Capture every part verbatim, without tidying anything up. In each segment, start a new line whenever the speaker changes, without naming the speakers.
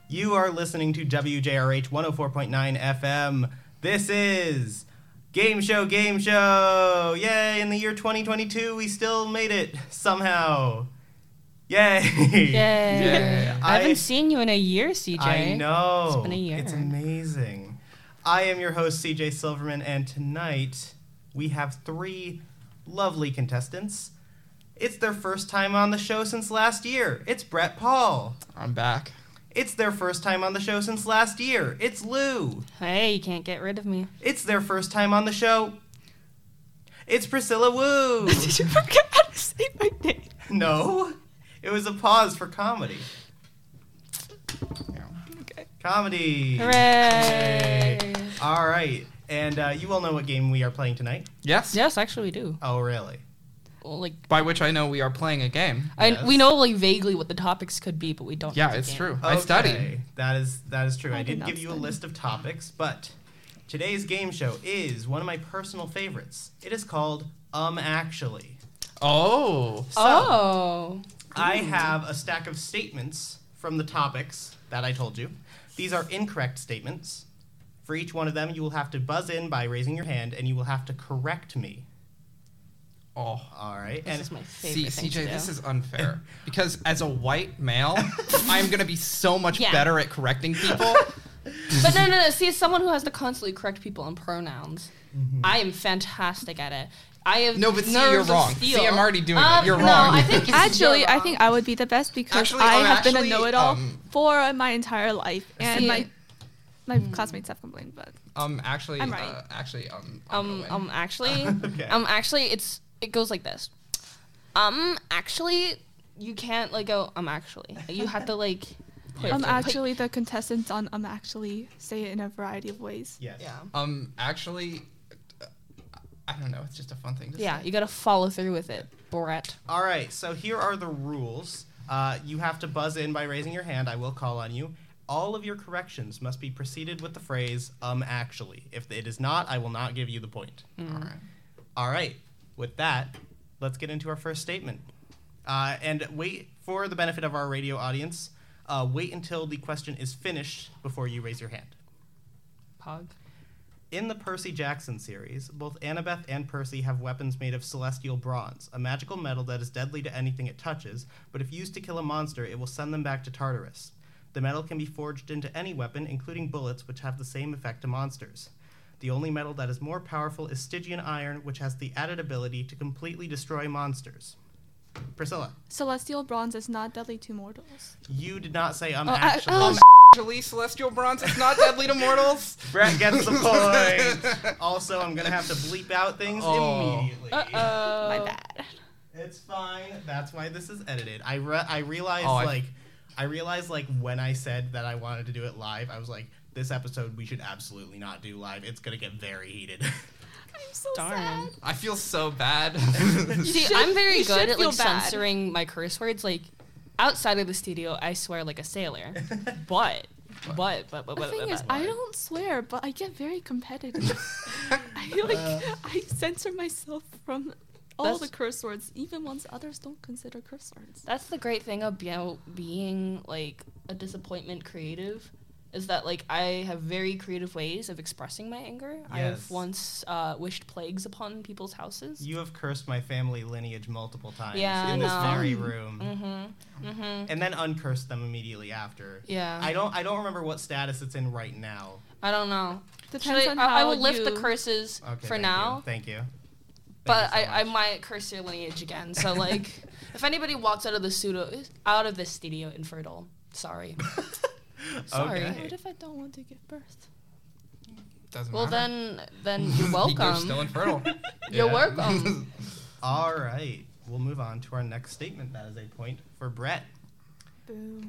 You are listening to W J R H one oh four point nine F M. This is Game Show, Game Show! Yay! In the year twenty twenty-two, we still made it somehow. Yay!
Yay!
Yay.
I haven't I, seen you in a year, C J.
I know.
It's been a year.
It's amazing. I am your host, C J Silverman, and tonight we have three lovely contestants. It's their first time on the show since last year. It's Brett Paul.
I'm back.
It's their first time on the show since last year. It's Lou.
Hey, you can't get rid of me.
It's their first time on the show. It's Priscilla Wu.
Did you forget how to say my name?
No. It was a pause for comedy.
Okay.
Comedy.
Hooray.
Yay. All right. And uh, you all know what game we are playing tonight?
Yes.
Yes, actually we do.
Oh, really?
Well, like,
by which I know we are playing a game.
I,
yes.
We know like vaguely what the topics could be, but we don't.
Yeah, it's true.
Okay.
I studied.
That is that is true. I,
I
did
did
give you
study.
a list of topics, but today's game show is one of my personal favorites. It is called Um Actually.
Oh.
So,
oh.
I have a stack of statements from the topics that I told you. These are incorrect statements. For each one of them, you will have to buzz in by raising your hand, and you will have to correct me.
Oh.
All right.
This
and
is my favorite
See,
thing
C J,
to do.
this is unfair. Because as a white male, I'm going to be so much
Yeah.
better at correcting people.
But no, no, no. See, as someone who has to constantly correct people on pronouns,
Mm-hmm.
I am fantastic at it. I have
No, but see,
nerves
you're
of
wrong.
steel.
See, I'm already doing
Um,
it. You're
no,
wrong.
I think
Actually,
you're
I
wrong.
think I would be the best because
Actually,
I
um,
have been a
actually,
know-it-all
um,
for my entire life, and
See-
my my classmates have complained, but
Um, actually,
I'm right.
uh, actually, um, I'll
Um,
go in.
um, actually,
Okay.
um, actually, it's it goes like this. Um, actually, you can't like go. Um, actually, you have to like. Put,
um,
put-
actually, the contestants on um actually say it in a variety of ways.
Yes.
Yeah.
um, actually, uh, I don't know. It's just a fun thing to
Yeah,
say.
you gotta follow through with it, Brett.
All right. So here are the rules. Uh, you have to buzz in by raising your hand. I will call on you. All of your corrections must be preceded with the phrase, um, actually. If it is not, I will not give you the point.
All right.
All right. With that, let's get into our first statement. Uh, and wait, for the benefit of our radio audience, uh, wait until the question is finished before you raise your hand.
Pog.
In the Percy Jackson series, both Annabeth and Percy have weapons made of celestial bronze, a magical metal that is deadly to anything it touches, but if used to kill a monster, it will send them back to Tartarus. The metal can be forged into any weapon, including bullets, which have the same effect to monsters. The only metal that is more powerful is Stygian iron, which has the added ability to completely destroy monsters. Priscilla,
Celestial bronze is not deadly to mortals.
you did not say um
Oh, I-
actually.
oh,
Um, actually, celestial bronze is not deadly to mortals.
Brett gets the point. Also, I'm gonna have to bleep out things
Oh.
immediately.
Uh oh.
My bad.
It's fine. That's why this is edited. I re- I realized
Oh, I-
like I realized like when I said that I wanted to do it live, I was like, this episode we should absolutely not do live. It's gonna get very heated.
I'm so
Darn.
sad.
I feel so bad.
See,
should-
I'm very
you
good
should
at like
feel bad.
censoring my curse words. Like outside of the studio, I swear like a sailor. But, but, but, but,
The
but,
thing
but,
is,
but-
I don't swear, but I get very competitive. I like
Uh.
I censor myself from all
That's-
the curse words, even ones others don't consider curse words.
That's the great thing about being like a disappointment creative, is that like I have very creative ways of expressing my anger. I
Yes.
have once uh, wished plagues upon people's houses.
You have cursed my family lineage multiple times
Yeah,
in this
I know.
very room,
Mm-hmm. Mm-hmm.
and then uncursed them immediately after.
Yeah.
I don't I don't remember what status it's in right now.
I don't know.
Depends
Should I,
on
I, I
how
will lift the
you-
curses
Okay.
for
thank
now.
You. Thank you.
But
Thank you so
I, I
much.
might curse your lineage again. So like, if anybody walks out of the pseudo, out of this studio infertile, sorry. Sorry.
Okay.
What if I don't want to give birth?
Doesn't
Well
matter.
then, then you're welcome.
You're still infertile.
You're
Yeah.
welcome.
All right. We'll move on to our next statement. That is a point for Brett.
Boo.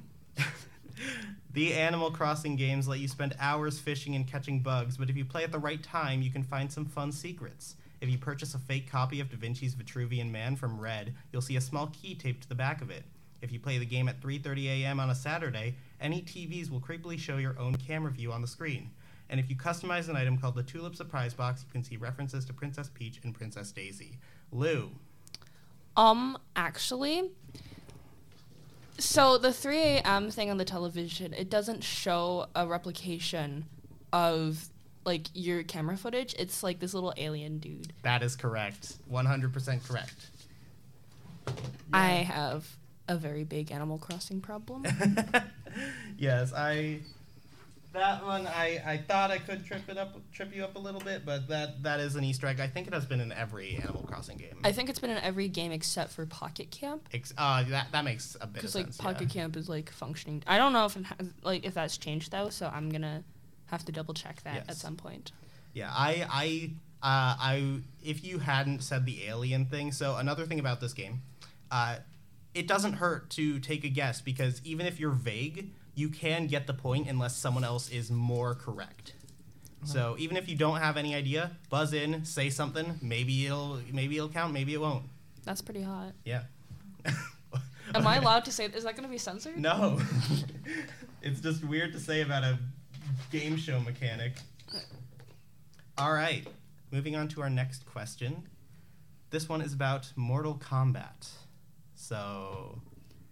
The Animal Crossing games let you spend hours fishing and catching bugs, but if you play at the right time, you can find some fun secrets. If you purchase a fake copy of Da Vinci's Vitruvian Man from Red, you'll see a small key taped to the back of it. If you play the game at three thirty a.m. on a Saturday, any T Vs will creepily show your own camera view on the screen. And if you customize an item called the Tulip Surprise Box, you can see references to Princess Peach and Princess Daisy. Lou.
Um, actually, So the three a.m. thing on the television, it doesn't show a replication of like your camera footage. It's like this little alien dude.
That is correct. one hundred percent correct.
I have a very big Animal Crossing problem.
Yes, I. That one, I, I thought I could trip it up, trip you up a little bit, but that that is an Easter egg. I think it has been in every Animal Crossing game.
I think it's been in every game except for Pocket Camp.
Ex- uh, that that makes a bit of
Because like
sense.
Pocket
yeah.
Camp is like functioning. I don't know if it has, like if that's changed though, so I'm gonna have to double check that
Yes.
at some point.
Yeah, I, I, uh, I, if you hadn't said the alien thing, so another thing about this game, uh, it doesn't hurt to take a guess because even if you're vague, you can get the point unless someone else is more correct. So even if you don't have any idea, buzz in, say something. Maybe it'll, maybe it'll count. Maybe it won't.
That's pretty hot.
Yeah.
Am I allowed to say? Is that gonna be censored?
No. It's just weird to say about a game show mechanic. All right. Moving on to our next question. This one is about Mortal Kombat. So,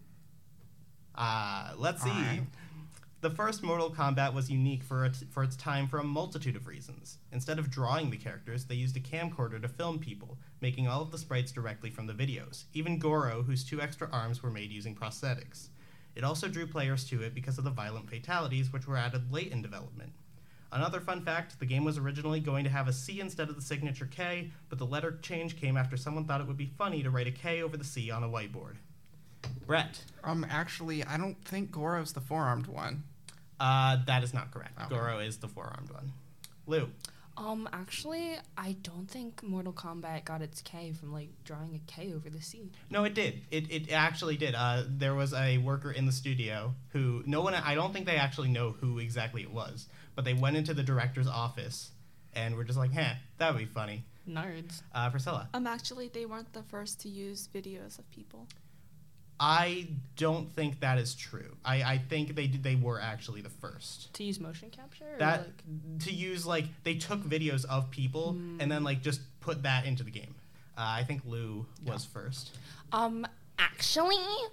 uh, let's see.
All right.
The first Mortal Kombat was unique for its, for its time for a multitude of reasons. Instead of drawing the characters, they used a camcorder to film people, making all of the sprites directly from the videos, even Goro, whose two extra arms were made using prosthetics. It also drew players to it because of the violent fatalities, which were added late in development. Another fun fact, the game was originally going to have a C instead of the signature K, but the letter change came after someone thought it would be funny to write a K over the C on a whiteboard. Brett.
Um, actually, I don't think Goro's the four-armed one.
Uh, that is not correct.
Okay.
Goro is the four-armed one. Lou.
Um, actually, I don't think Mortal Kombat got its K from like drawing a K over the C.
No, it did. It it actually did. Uh, there was a worker in the studio who no one. I don't think they actually know who exactly it was, but they went into the director's office and were just like, "Huh, that would be funny."
Nerds.
Uh, Priscilla.
Um, actually, they weren't the first to use videos of people.
I don't think that is true. I, I think they did, they were actually the first.
To use motion capture? Or
That
like,
to use like they took videos of people and then like just put that into the game. Uh, I think Lou was first.
um, actually,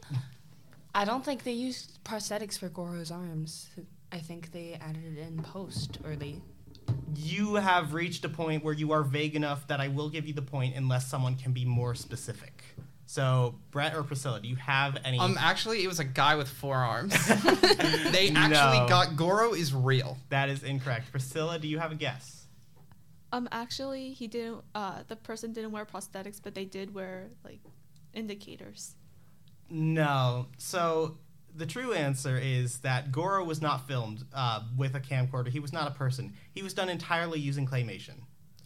I don't think they used prosthetics for Goro's arms. I think they added it in post, or they.
You have reached a point where you are vague enough that I will give you the point unless someone can be more specific. So, Brett or Priscilla, do you have any?
Um, actually, it was a guy with four arms. They actually
No.
got Goro is real.
That is incorrect. Priscilla, do you have a guess?
Um, actually, he didn't. Uh, the person didn't wear prosthetics, but they did wear like indicators.
No. So, the true answer is that Goro was not filmed uh, with a camcorder. He was not a person. He was done entirely using claymation.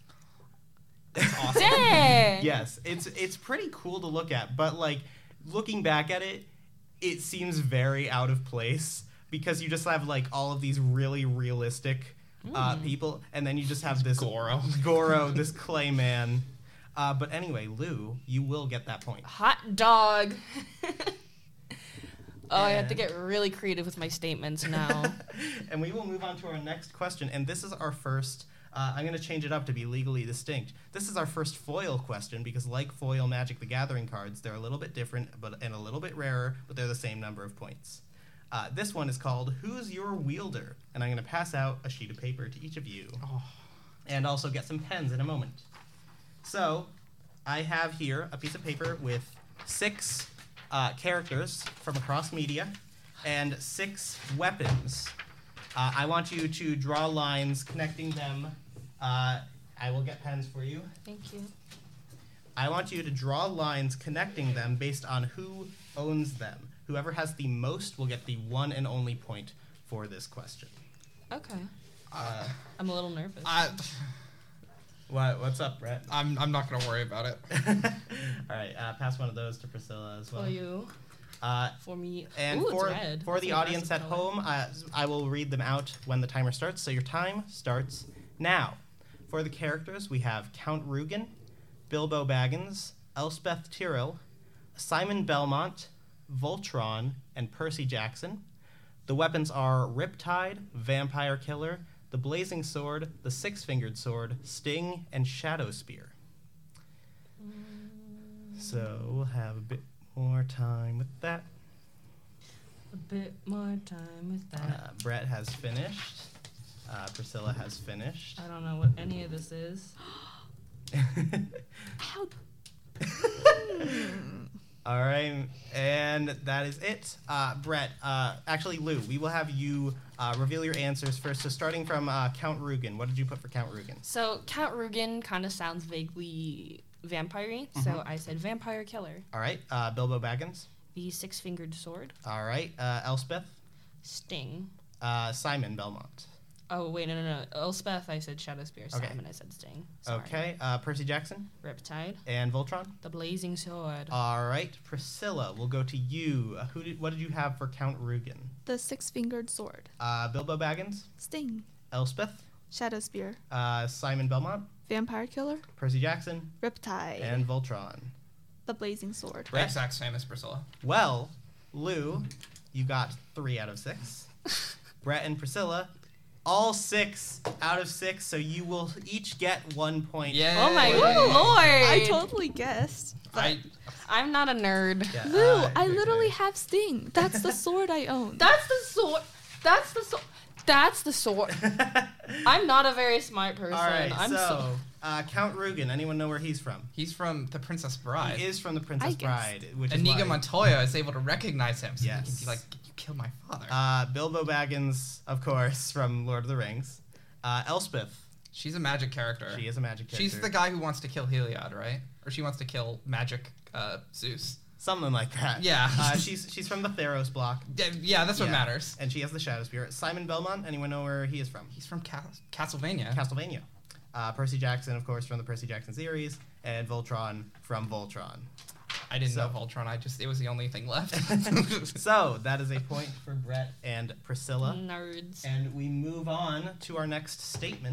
Awesome.
Dang!
Yes, it's it's pretty cool to look at, but like looking back at it, it seems very out of place because you just have like all of these really realistic uh, people, and then you just have this
Goro.
Goro, this clay man. Uh, but anyway, Lou, you will get that point.
Hot dog. Oh, I have to
Yeah.
get really creative with my statements now.
And we will move on to our next question, and this is our first. Uh, I'm going to change it up to be legally distinct. This is our first foil question because, like foil Magic the Gathering cards, they're a little bit different but and a little bit rarer, but they're the same number of points. Uh, this one is called Who's Your Wielder? And I'm going to pass out a sheet of paper to each of you.
Oh.
And also get some pens in a moment. So, I have here a piece of paper with six uh, characters from across media and six weapons. Uh, I want you to draw lines connecting them. Uh, I will get pens for you.
Thank you.
I want you to draw lines connecting them based on who owns them. Whoever has the most will get the one and only point for this question.
Okay.
Uh,
I'm a little nervous.
I,
what? What's up, Brett?
I'm I'm not gonna worry about it.
All right, uh, pass one of those to Priscilla as well.
For you.
Uh,
For me.
And
Ooh, it's
for,
red.
for
That's
the
an
audience at
aggressive color.
home, uh, I will read them out when the timer starts. So your time starts now. For the characters, we have Count Rugen, Bilbo Baggins, Elspeth Tyrrell, Simon Belmont, Voltron, and Percy Jackson. The weapons are Riptide, Vampire Killer, the Blazing Sword, the Six-Fingered Sword, Sting, and Shadow Spear. So we'll have a bit more time with that.
A bit more time with that.
Uh, Brett has finished. Uh, Priscilla has finished.
I don't know what any of this is.
How?
All right, and that is it. Uh, Brett, uh, actually, Lou, we will have you uh, reveal your answers first. So starting from uh, Count Rugen, what did you put for Count Rugen?
So Count Rugen kind of sounds vaguely vampire-y, so
Mhm.
I said vampire killer.
All right, uh, Bilbo Baggins.
The six-fingered sword.
All right, uh, Elspeth.
Sting.
Uh, Simon Belmont.
Oh, wait, no, no, no. Elspeth, I said Shadow Spear.
Okay.
Simon, I said Sting. Sorry.
Okay, uh, Percy Jackson
Riptide.
and Voltron.
The blazing sword.
All right, Priscilla, we'll go to you. Uh, who did? What did you have for Count Rugen?
The six-fingered sword.
Uh, Bilbo Baggins,
Sting.
Elspeth,
Shadow Spear.
uh, Simon Belmont,
Vampire Killer.
Percy Jackson,
Riptide.
and Voltron.
the Blazing Sword.
Brett?
Exact same as Priscilla.
Well, Lou, you got three out of six. Brett and Priscilla, all six out of six, so you will each get one point.
Yeah.
Oh my
Woo!
lord!
I totally guessed.
I,
I'm not a nerd.
Yeah,
Lou,
uh,
I
okay.
literally have Sting. That's the sword I own.
That's the sword. That's the sword. That's the sword. I'm not a very smart person.
All right,
I'm
so,
so.
uh, Count Rugen, anyone know where he's from?
he's from The Princess Bride.
He is from The Princess
I guessed.
Bride, which is
Inigo
why,
Montoya is able to recognize him, so he
Yes.
can be like, "You killed my father."
uh, Bilbo Baggins, of course, from Lord of the Rings. Uh, Elspeth,
She's a magic character.
she is a magic character.
She's the guy who wants to kill Heliod, right? Or she wants to kill magic uh, Zeus.
Something like that.
Yeah.
uh, she's she's from the Theros block.
Yeah, yeah, that's what
Yeah.
matters.
And she has the Shadow Spear. Simon Belmont, anyone know where he is from?
He's from Cas- Castlevania.
Castlevania. Uh, Percy Jackson, of course, from the Percy Jackson series, and Voltron from Voltron.
I didn't
So-
know Voltron. I just it was the only thing left.
So that is a point for Brett and Priscilla.
Nerds.
And we move on to our next statement.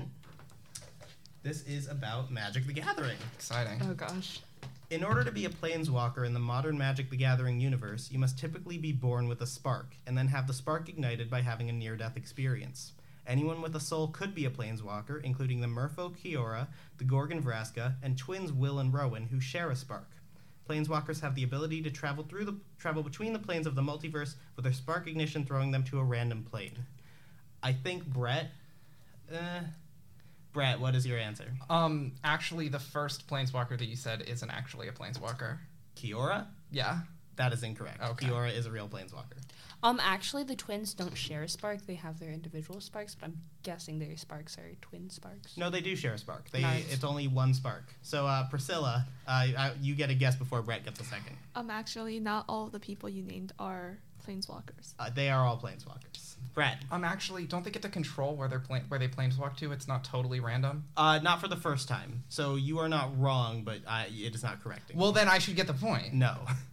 This is about Magic the Gathering.
Exciting.
Oh gosh.
In order to be a planeswalker in the modern Magic the Gathering universe, you must typically be born with a spark, and then have the spark ignited by having a near-death experience. Anyone with a soul could be a planeswalker, including the Merfolk Kiora, the Gorgon Vraska, and twins Will and Rowan, who share a spark. Planeswalkers have the ability to travel through the travel between the planes of the multiverse with their spark ignition throwing them to a random plane. I think Brett. Uh, Brett, what is your answer?
Um, actually, the first planeswalker that you said isn't actually a planeswalker.
Kiora?
Yeah.
That is incorrect.
Okay.
Kiora is a real planeswalker.
Um, actually, the twins don't share a spark. They have their individual sparks, but I'm guessing their sparks are twin sparks.
No, they do share a spark. They
Nice.
It's only one spark. So, uh, Priscilla, uh, I, you get a guess before Brett gets a second.
Um, actually, not all of the people you named are planeswalkers.
Uh, they are all planeswalkers. Brett.
Um, actually, don't they get to control where they're pla- where they planeswalk to? It's not totally random.
Uh, not for the first time. So you are not wrong, but uh, it is not correcting.
Well, then I should get the point.
no.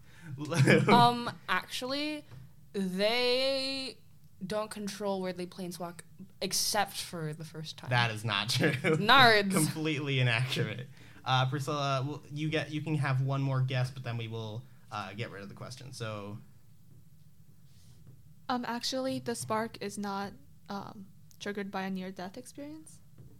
Um, actually, they don't control where they planeswalk except for the first time.
That is not true.
Nerds.
Completely inaccurate. Uh, Priscilla, well, you get you can have one more guess, but then we will uh, get rid of the question. So
Um, actually, the spark is not um, triggered by a near-death experience.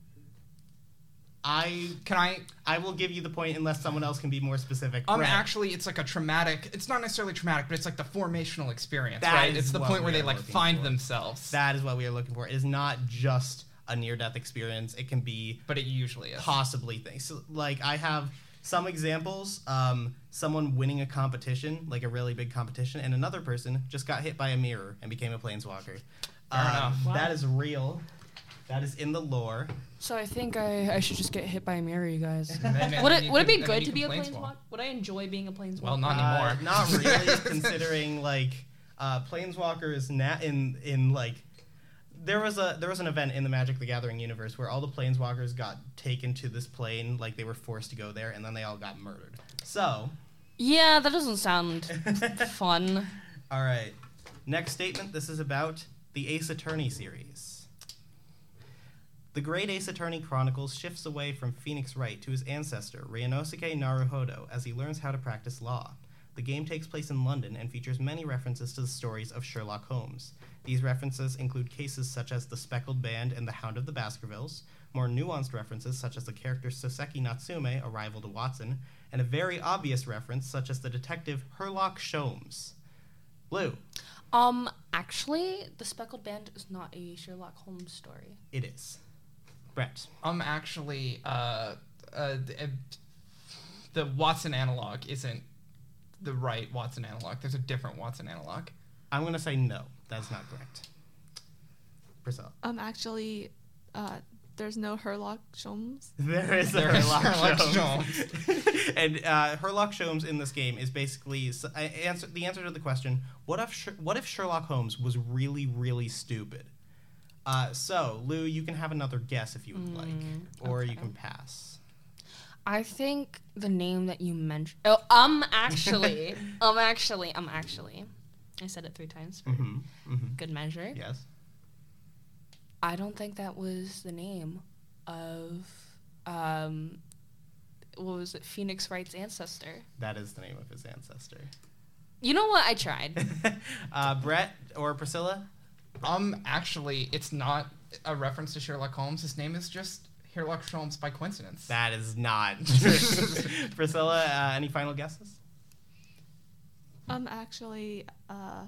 I
Can I?
I will give you the point unless someone else can be more specific.
Um,
Brett.
actually, it's like a traumatic. It's not necessarily traumatic, but it's like the formational experience,
That
right?
is
It's the
what
point where
we
they
are
like
looking
find
for.
themselves.
That is what we are looking for. It is not just a near-death experience. It can be
but it usually is.
possibly things. So, like I have some examples. Um, someone winning a competition, like a really big competition, and another person just got hit by a mirror and became a planeswalker. Um,
enough.
Wow.
That is real. That is in the lore.
So I think I, I should just get hit by a mirror, you guys.
And then- and
would
then
it
you
would it
can-
be
and then
good
you
to be a
can
planeswalker? Would I enjoy being a planeswalker?
Well, not
Uh,
anymore.
not really, considering like uh, planeswalkers na- in in like there was a there was an event in the Magic the Gathering universe where all the planeswalkers got taken to this plane, like they were forced to go there, and then they all got murdered. So,
Yeah, that doesn't sound fun.
all right. Next statement. This is about the Ace Attorney series. The Great Ace Attorney Chronicles shifts away from Phoenix Wright to his ancestor, Ryanosuke Naruhodo, as he learns how to practice law. The game takes place in London and features many references to the stories of Sherlock Holmes. These references include cases such as The Speckled Band and The Hound of the Baskervilles, more nuanced references such as the character Soseki Natsume, a rival to Watson, and a very obvious reference such as the detective Herlock Sholmes. Lou.
Um, actually, The Speckled Band is not a Sherlock Holmes story.
It is. Brett.
Um, actually, uh, uh, the, uh, the Watson analog isn't the right Watson analog. There's a different Watson analog.
I'm going to say no. That's not correct. Priscilla.
Um, actually, uh, there's no Herlock Sholmes.
There is a
There is
Herlock
Sherlock
Sholmes. and uh, Herlock Sholmes in this game is basically s- I answer, the answer to the question, what if Sh- what if Sherlock Holmes was really, really stupid? Uh, so, Lou, you can have another guess if you would
Mm,
like, or you
okay.
can pass.
I think the name that you mentioned. Oh, um, actually, um, actually, um, actually. I said it three times for
Mm-hmm. Mm-hmm.
good measure.
Yes.
I don't think that was the name of, um, what was it? Phoenix Wright's ancestor.
That is the name of his ancestor.
You know what? I tried.
uh, Brett or Priscilla?
Um, actually, it's not a reference to Sherlock Holmes. His name is just Sherlock Holmes by coincidence.
That is not. Priscilla, uh, any final guesses?
Um, actually, uh,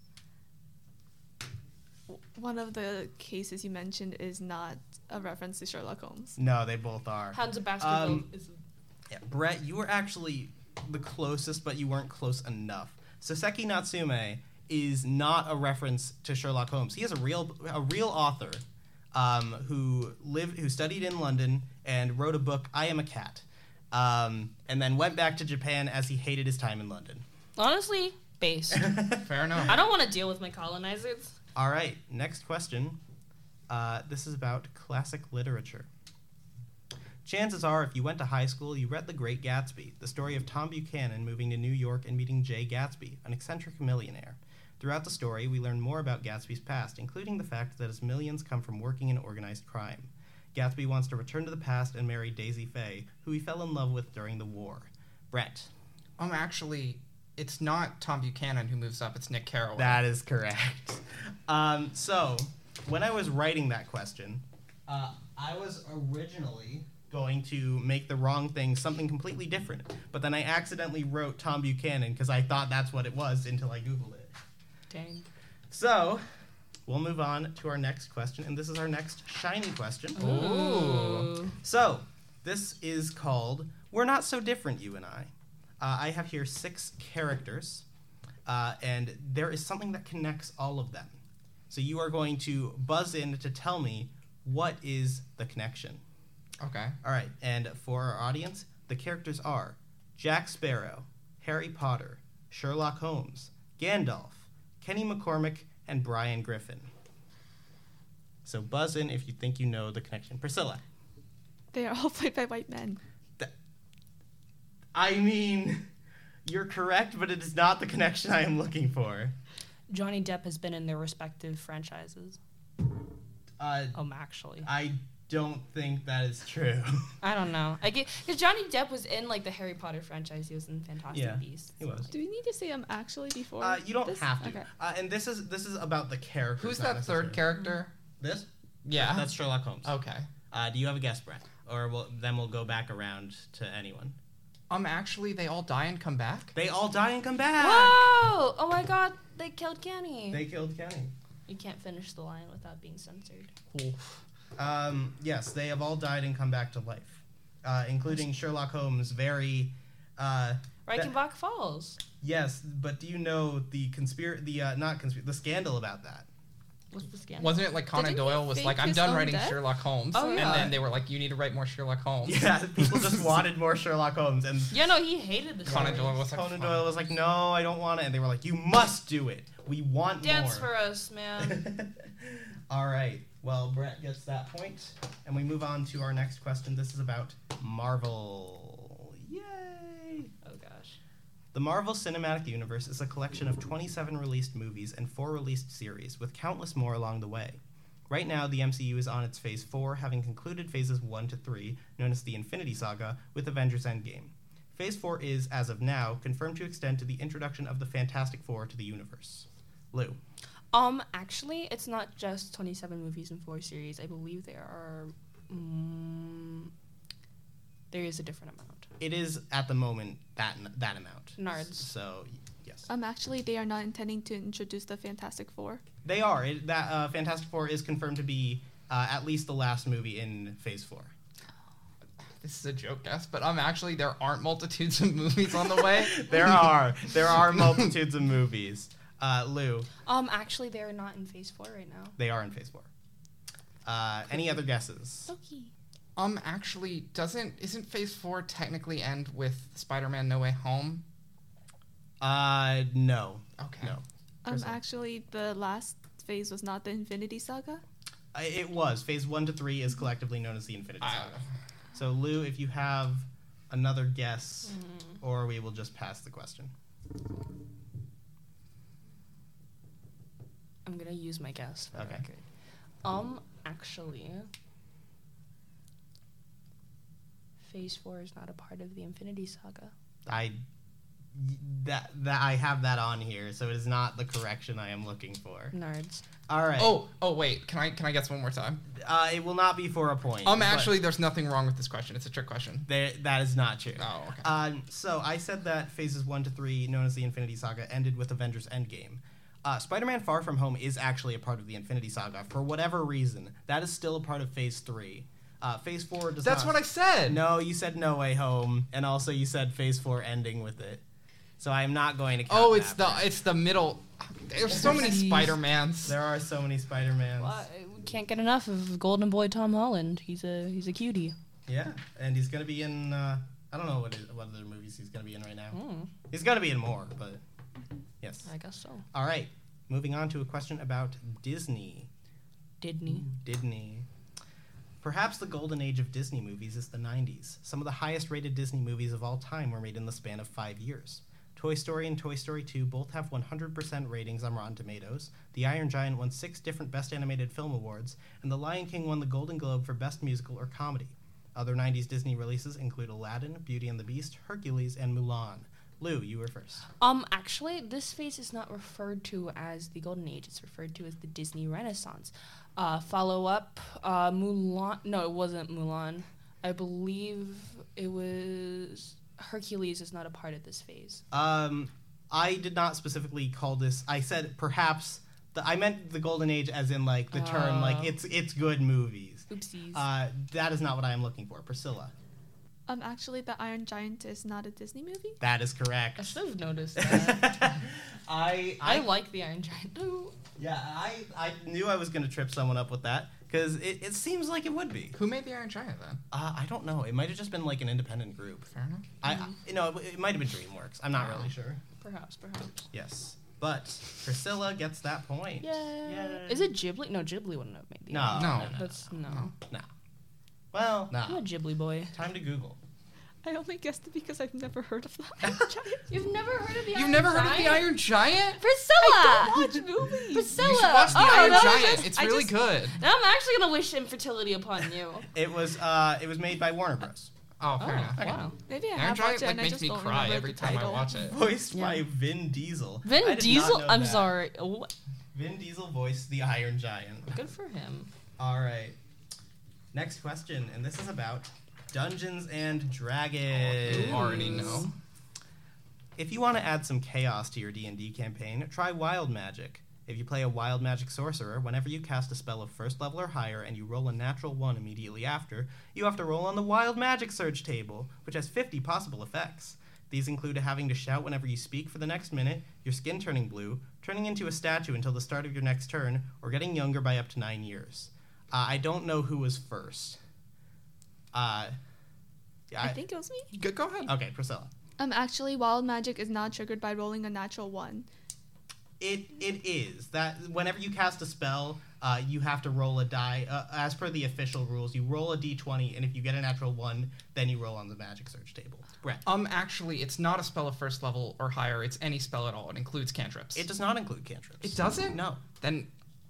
w- one of the cases you mentioned is not a reference to Sherlock Holmes.
No, they both are.
Hounds of Baskerville
Um,
is
Yeah, Brett, you were actually the closest, but you weren't close enough. Soseki Natsume is not a reference to Sherlock Holmes. He is a real a real author um, who lived who studied in London and wrote a book, I Am a Cat, um, and then went back to Japan as he hated his time in London.
honestly based.
Fair enough.
I don't want to deal with my colonizers.
All right, next question. Uh, this is about classic literature. Chances are, if you went to high school, you read The Great Gatsby, the story of Tom Buchanan moving to New York and meeting Jay Gatsby, an eccentric millionaire. Throughout the story, we learn more about Gatsby's past, including the fact that his millions come from working in organized crime. Gatsby wants to return to the past and marry Daisy Fay, who he fell in love with during the war. Brett.
Um, actually, it's not Tom Buchanan who moves up. It's Nick Carraway.
That is correct. Um, so, when I was writing that question, uh, I was originally going to make the wrong thing something completely different. But then I accidentally wrote Tom Buchanan because I thought that's what it was until I Googled it.
Dang.
So, we'll move on to our next question, and this is our next shiny question.
Ooh.
So, this is called We're Not So Different, You and I. Uh, I have here six characters, uh, and there is something that connects all of them. So you are going to buzz in to tell me what is the connection.
Okay.
All right, and for our audience, the characters are Jack Sparrow, Harry Potter, Sherlock Holmes, Gandalf, Kenny McCormick, and Brian Griffin. So buzz in if you think you know the connection. Priscilla.
They are all played by white men.
I mean, you're correct, but it is not the connection I am looking for.
Johnny Depp has been in their respective franchises.
Uh,
Um, actually,
I don't think that is true.
I don't know. I get because Johnny Depp was in like the Harry Potter franchise. He was in Fantastic
Yeah,
Beasts.
he was.
Do we need to say um actually before?
Uh, you don't
this?
have to.
Okay.
Uh, and this is this is about the characters.
Who's
not
that third
necessarily-
character?
This?
Yeah.
That's Sherlock Holmes.
Okay.
Uh, do you have a guess, Brett? Or we'll, then we'll go back around to anyone.
Um, actually, they all die and come back?
They all die and come back.
Whoa! Oh my God! They killed Kenny.
They killed Kenny.
You can't finish the line without being censored.
Cool.
Um, yes, they have all died and come back to life, uh, including Sherlock Holmes. Very. Uh,
Reichenbach Falls.
yes, but do you know the conspiracy? The uh, not conspiracy. The scandal about that.
What's the scandal?
Wasn't it like Conan
Didn't he
Doyle was
fake
like, I'm
his
done
own
writing
death?
Sherlock Holmes.
Oh, yeah.
And then they were like, you need to write more Sherlock Holmes.
Yeah, people just wanted more Sherlock Holmes, and
Yeah, no, he hated the
Conan
story.
Doyle was like,
Conan
"Fine."
Doyle was like, "No, I don't want it," and they were like, "You must do it. We want
Dance
more."
for us, man.
All right. Well, Brett gets that point, and we move on to our next question. This is about Marvel. Yay!
Oh gosh.
The Marvel Cinematic Universe is a collection of twenty-seven released movies and four released series, with countless more along the way. Right now, the M C U is on its Phase four, having concluded Phases one to three, known as the Infinity Saga, with Avengers Endgame. Phase four is, as of now, confirmed to extend to the introduction of the Fantastic Four to the universe. Lou.
Um, actually, it's not just twenty-seven movies and four series. I believe there are. Mm, there is a different amount.
It is, at the moment, that that amount.
Nards.
So, yes. Yes.
Um, actually, they are not intending to introduce the Fantastic Four.
They are. It, that uh, Fantastic Four is confirmed to be uh, at least the last movie in Phase Four.
This is a joke, guess, but um, actually, there aren't multitudes of movies on the way.
There are. There are multitudes of movies. Uh, Lou,
Um, actually, they're not in Phase Four right now.
they are in Phase Four. Uh, any other guesses?
Okay.
Um, actually, doesn't isn't Phase Four technically end with Spider-Man: No Way Home?
Uh, no.
Okay.
No.
Um,
Priscilla.
actually, the last phase was not the Infinity Saga.
Uh, It was. Phase one to three is collectively known as the Infinity
Uh,
Saga. So, Lou, if you have another guess, or we will just pass the question.
I'm gonna use my guess for the
Okay.
record. Um, actually, Phase Four is not a part of the Infinity Saga.
I that that I have that on here, so it is not the correction I am looking for.
Nerds.
All right.
oh, oh, wait. Can I can I guess one more time?
uh, it will not be for a point.
Um,
but
actually, there's nothing wrong with this question. It's a trick question.
there, that is not true.
Oh, okay.
Um, so I said that phases one to three, known as the Infinity Saga, ended with Avengers Endgame. Uh, Spider-Man: Far From Home is actually a part of the Infinity Saga for whatever reason. That is still a part of Phase Three. Uh, phase Four does
That's
not.
what I said.
No, you said No Way Home, and also you said Phase Four ending with it. So I am not going to. Count
Oh, it's
that
the
part.
it's the middle. There's so many
Jeez.
Spider-Mans.
There are so many Spider-Mans.
Well, we can't get enough of Golden Boy Tom Holland. He's a he's a cutie.
Yeah, and he's gonna be in. Uh, I don't know what is, what other movies he's gonna be in right now.
Hmm,
He's gonna be in more, but yes.
I guess so.
All right, moving on to a question about Disney.
Disney.
Disney. Perhaps the golden age of Disney movies is the nineties. Some of the highest rated Disney movies of all time were made in the span of five years. Toy Story and Toy Story two both have one hundred percent ratings on Rotten Tomatoes. The Iron Giant won six different Best Animated Film Awards, and The Lion King won the Golden Globe for Best Musical or Comedy. Other nineties Disney releases include Aladdin, Beauty and the Beast, Hercules, and Mulan. Lou, you were first.
Um, actually, this phase is not referred to as the Golden Age. It's referred to as the Disney Renaissance. Uh, follow up, uh, Mulan. No, it wasn't Mulan. I believe it was Hercules is not a part of this phase.
Um, I did not specifically call this. I said perhaps. The, I meant the golden age as in like the term, like
Oh.
it's it's good movies.
Oopsies.
Uh, that is not what I am looking for. Priscilla.
Um, actually, the Iron Giant is not a Disney movie.
That is correct.
I should have noticed that.
I,
I
I
like the Iron Giant. Ooh.
yeah I I knew I was gonna trip someone up with that because it, it seems like it would be.
Who made the Iron Giant then?
Uh, I don't know. It might have just been like an independent group.
Fair enough.
I, I you know it, it might have been DreamWorks. I'm not really sure.
Perhaps, perhaps.
Yes, but Priscilla gets that point.
Yeah.
Yay.
Is it Ghibli? No, Ghibli wouldn't have made the
No,
Iron
no,
Giant.
no,
That's no.
No. Well,
I'm a
nah.
Ghibli boy.
Time to Google.
I only guessed it because I've never heard of the Iron Giant.
You've never heard of the
You've never heard of the Iron Giant?
Priscilla!
I don't watch movies.
Priscilla!
You should watch the
Oh,
Iron
that was
Giant.
just-
it's
I
really
just-
good.
Now I'm actually gonna wish infertility upon you.
It was uh, it was made by Warner Bros.
Oh, fair
Oh,
enough.
wow.
Maybe I
Iron
have
Giant
watched it
like
and I
makes
just
me
don't
cry
remember
every
the
time I
title.
watch it.
Voiced
Yeah.
by Vin Diesel. I
Vin
did not
Diesel?
know
I'm
that.
sorry. What?
Vin Diesel voiced the Iron Giant.
Good for him.
All right. Next question, and this is about Dungeons and Dragons.
You already know.
If you want to add some chaos to your D and D campaign, try Wild Magic. If you play a Wild Magic sorcerer, whenever you cast a spell of first level or higher and you roll a natural one immediately after, you have to roll on the Wild Magic search table, which has fifty possible effects. These include having to shout whenever you speak for the next minute, your skin turning blue, turning into a statue until the start of your next turn, or getting younger by up to nine years. Uh, I don't know who was first. Uh, yeah,
I think it was me.
Go, go ahead.
Okay, Priscilla.
Um, actually, Wild Magic is not triggered by rolling a natural one.
It it is that whenever you cast a spell, uh, you have to roll a die. Uh, as per the official rules, you roll a d twenty, and if you get a natural one, then you roll on the magic search table. Brett.
Um, actually, it's not a spell of first level or higher. It's any spell at all. It includes cantrips.
It does not include cantrips.
It doesn't?
No.
Then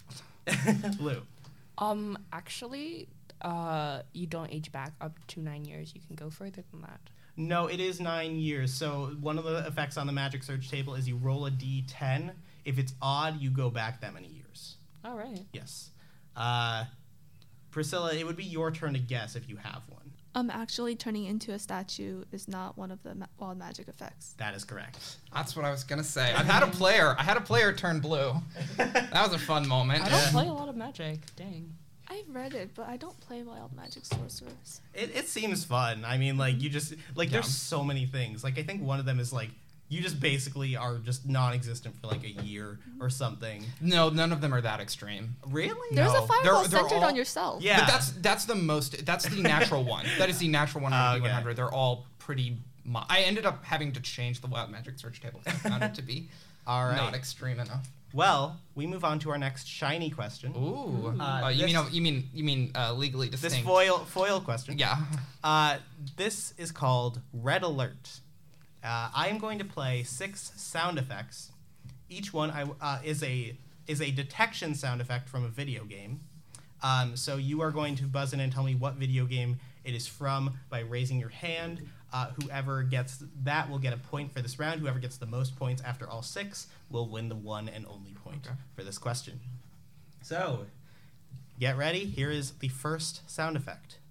Lou.
Um, actually, uh, you don't age back up to nine years. You can go further than that.
No, it is nine years. So one of the effects on the magic search table is you roll a d ten. If it's odd, you go back that many years.
All right.
Yes. Uh, Priscilla, it would be your turn to guess if you have one.
Um, actually, turning into a statue is not one of the ma- wild magic effects.
That is correct.
That's what I was gonna say. I've had a player. I had a player turn blue. That was a fun moment.
I don't play a lot of Magic. Dang.
I've read it, but I don't play wild magic sorcerers.
It, it seems fun. I mean, like, you just, like, there's
Yeah.
so many things. Like, I think one of them is, like, you just basically are just non-existent for, like, a year or something.
No, none of them are that extreme.
Really?
There's
No,
a fireball
they're- they're
centered
all-
on yourself.
Yeah.
But that's that's the most. That's the natural one. That is the natural one
Oh,
out of
okay.
D one hundred. They're all pretty. Mo- I ended up having to change the wild magic search table because I found it to be
All right.
not extreme enough.
Well, we move on to our next shiny question.
Ooh.
Uh,
Uh, you
this-
mean you mean you mean uh, legally
This
distinct?
foil foil question.
Yeah.
Uh, this is called Red Alert. Uh, I am going to play six sound effects. Each one I, uh, is a is a detection sound effect from a video game. Um, so you are going to buzz in and tell me what video game it is from by raising your hand. Uh, whoever gets that will get a point for this round. Whoever gets the most points after all six will win the one and only point
Okay.
for this question. So, get ready. Here is the first sound effect.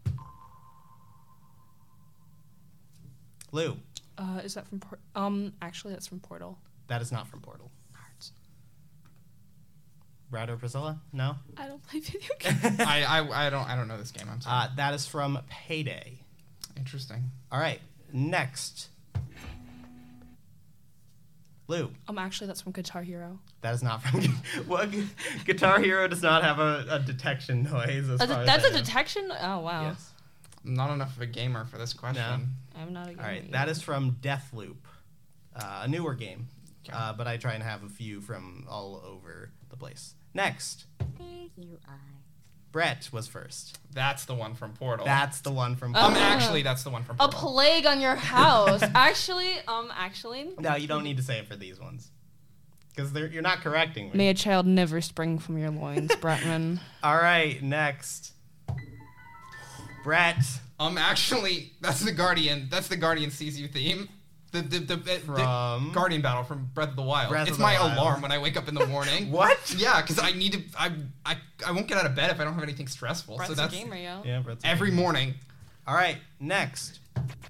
Lou,
Uh, is that from Por- um? Actually, that's from Portal.
that is not from Portal. Brad or Priscilla? No?
I don't play video games.
I, I I don't I don't know this game. I'm sorry.
Uh, that is from Payday.
Interesting.
All right, next. Lou,
Um, actually, that's from Guitar Hero.
that is not from. What? Guitar Hero does not have a, a detection noise. As
That's,
far
a,
as
that's
I
a
know.
detection. Oh wow.
Yes.
I'm not enough of a gamer for this question.
I'm not a gamer.
All right,
either.
that is from Deathloop, uh, a newer game,
Okay.
uh, but I try and have a few from all over the place. Next,
There you are.
Brett was first.
That's the one from Portal.
That's the one from.
um
Uh,
actually that's the one from
A
Portal.
plague on your house. actually, um, actually.
No, you don't need to say it for these ones, because you're not correcting me.
May a child never spring from your loins, Bratman.
All right, next, Brett.
Um actually that's the Guardian. That's the Guardian sees you theme. The the, the, the,
From?
the Guardian battle from Breath of the Wild.
Breath of
it's
the
my
Wild.
alarm when I wake up in the morning.
What?
Yeah, because I need to. I, I I won't get out of bed if I don't have anything stressful.
Brett's
so
a
that's
gamer, yo.
Yeah, Brett's
every morning.
All right, next,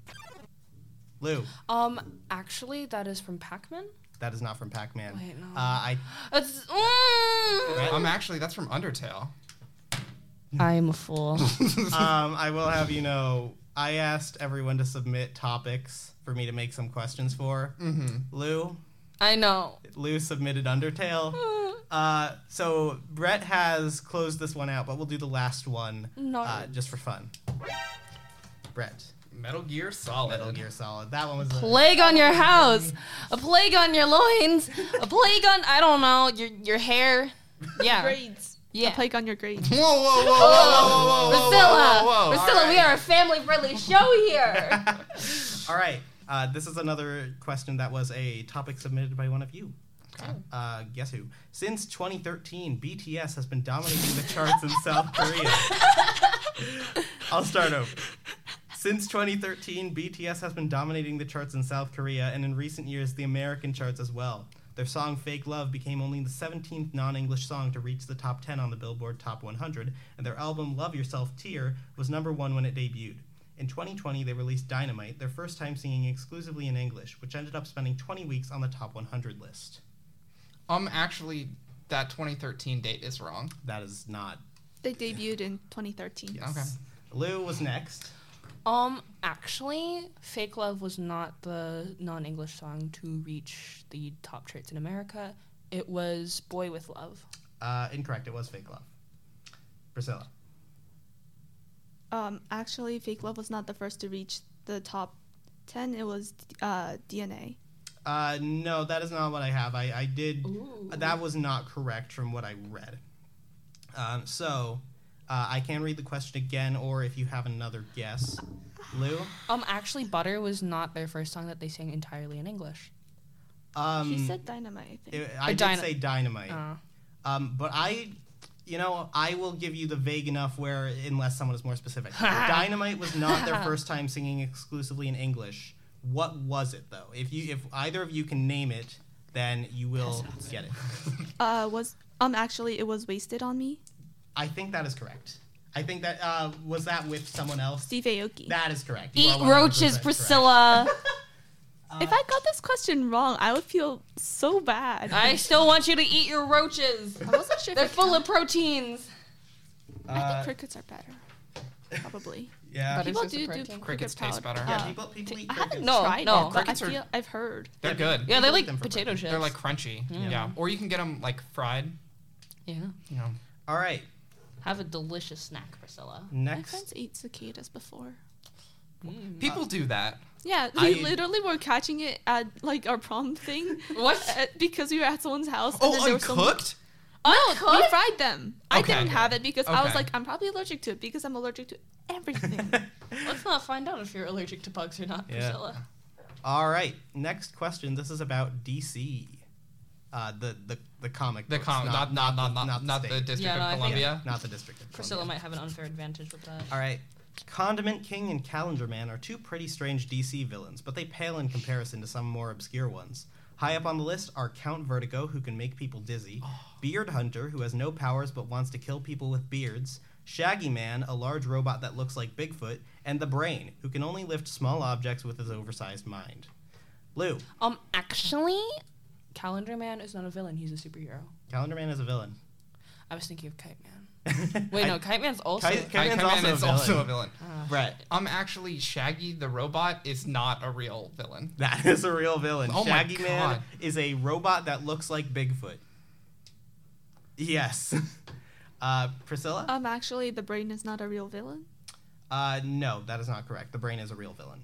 Lou.
Um, actually, that is from Pac-Man.
That is not from Pac-Man.
Wait, no.
Uh, I
It's. Mm.
Brett?
Um actually that's from Undertale.
I'm a fool.
um, I will have you know, I asked everyone to submit topics for me to make some questions for.
Mm-hmm.
Lou,
I know.
Lou submitted Undertale. Uh, so Brett has closed this one out, but we'll do the last one
No.
uh, just for fun. Brett,
Metal Gear Solid.
Metal Gear Solid. That one was a,
Plague on your house. A plague on your loins. A plague on I don't know your your hair. Yeah.
Grades.
Yeah.
A plague on your grades.
Whoa, whoa, whoa, whoa, whoa, whoa, whoa, whoa,
Priscilla,
whoa, whoa, whoa.
Priscilla,
All
we
right.
are a family-friendly show here.
All right. Uh, this is another question that was a topic submitted by one of you.
Okay.
Uh, guess who? Since twenty thirteen, B T S has been dominating the charts in South Korea. I'll start over. Since twenty thirteen, B T S has been dominating the charts in South Korea, and in recent years, the American charts as well. Their song Fake Love became only the seventeenth non-English song to reach the top ten on the Billboard Top one hundred, and their album Love Yourself Tear was number one when it debuted. In twenty twenty, they released Dynamite, their first time singing exclusively in English, which ended up spending twenty weeks on the top one hundred list.
Um, actually, that twenty thirteen date is wrong.
That is not.
They debuted in twenty thirteen.
Okay.
Lou was next.
Um, actually, Fake Love was not the non-English song to reach the top charts in America. It was Boy With Love.
Uh, incorrect. It was Fake Love. Priscilla.
Um, actually, Fake Love was not the first to reach the top ten. It was uh, D N A.
Uh, no, that is not what I have. I, I did.
Ooh.
That was not correct from what I read. Um, so, uh, I can read the question again, or if you have another guess. Lou?
Um, actually, Butter was not their first song that they sang entirely in English.
Um,
She said Dynamite, I think.
it- I
Or
did
Dyna-
say Dynamite.
Uh,
Um, but I, you know, I will give you the vague enough where, unless someone is more specific. Dynamite was not their first time singing exclusively in English. What was it though? If you, if either of you can name it, then you will get it.
Uh, was um actually it was Wasted on Me.
I think that is correct. I think that uh, was that with someone else.
Steve Aoki.
That is correct. You
Eat
are one hundred percent
roaches,
correct.
Priscilla.
If I got this question wrong, I would feel so bad.
I still want you to eat your roaches.
I wasn't sure if
They're
it
full
count.
of proteins.
I
Uh,
think crickets are better. Probably.
yeah.
But
People
it's
do
just a
do
protein.
Crickets
cricket
taste
powder.
better.
Yeah,
Uh,
people people eat
I haven't
crickets.
No,
tried
no,
it, but I
crickets are-
feel I've heard.
They're
Yeah,
good.
Yeah,
People
they
eat
like
them for
potato chips.
They're like crunchy.
Mm.
Yeah. Or you can get them like fried.
yeah.
You know.
All right.
Have a delicious snack, Priscilla.
My
Next.
friends ate cicadas before.
Mm.
People do that.
Yeah, we
I-
literally were catching it at like our prom thing.
What?
uh, because we were at someone's house. and
Oh,
then there was some-
uncooked?
No,
Uncooked?
we fried them. I
Okay.
didn't have it because I was
Okay.
like, I'm probably allergic to it because I'm allergic to everything.
Let's not find out if you're allergic to bugs or not,
Yeah.
Priscilla.
All right. Next question. This is about D C. Uh, the the the comic.
The
books,
com- not not not not, not,
not
the,
state.
District
Yeah, no, I
of
think-
Columbia.
Not the District of
Priscilla
Columbia.
might have an unfair advantage with that.
All right. Condiment King and Calendar Man are two pretty strange D C villains, but they pale in comparison to some more obscure ones. High up on the list are Count Vertigo, who can make people dizzy, Beard Hunter, who has no powers but wants to kill people with beards, Shaggy Man, a large robot that looks like Bigfoot, and the Brain, who can only lift small objects with his oversized mind. Lou,
Um, actually, Calendar Man is not a villain. He's a superhero.
Calendar Man is a villain.
I was thinking of Kite Man. Wait, no, Kite Man's also.
Kite-
Kite
Man's
Man
also a
is also
villain.
a villain.
Ah,
Brett,
Um, actually, Shaggy the robot is not a real villain.
that is a real villain.
Oh my
Shaggy Man
God.
is a robot that looks like Bigfoot. Yes. uh, Priscilla?
um, actually, the brain is not a real villain.
Uh, no, that is not correct. The Brain is a real villain.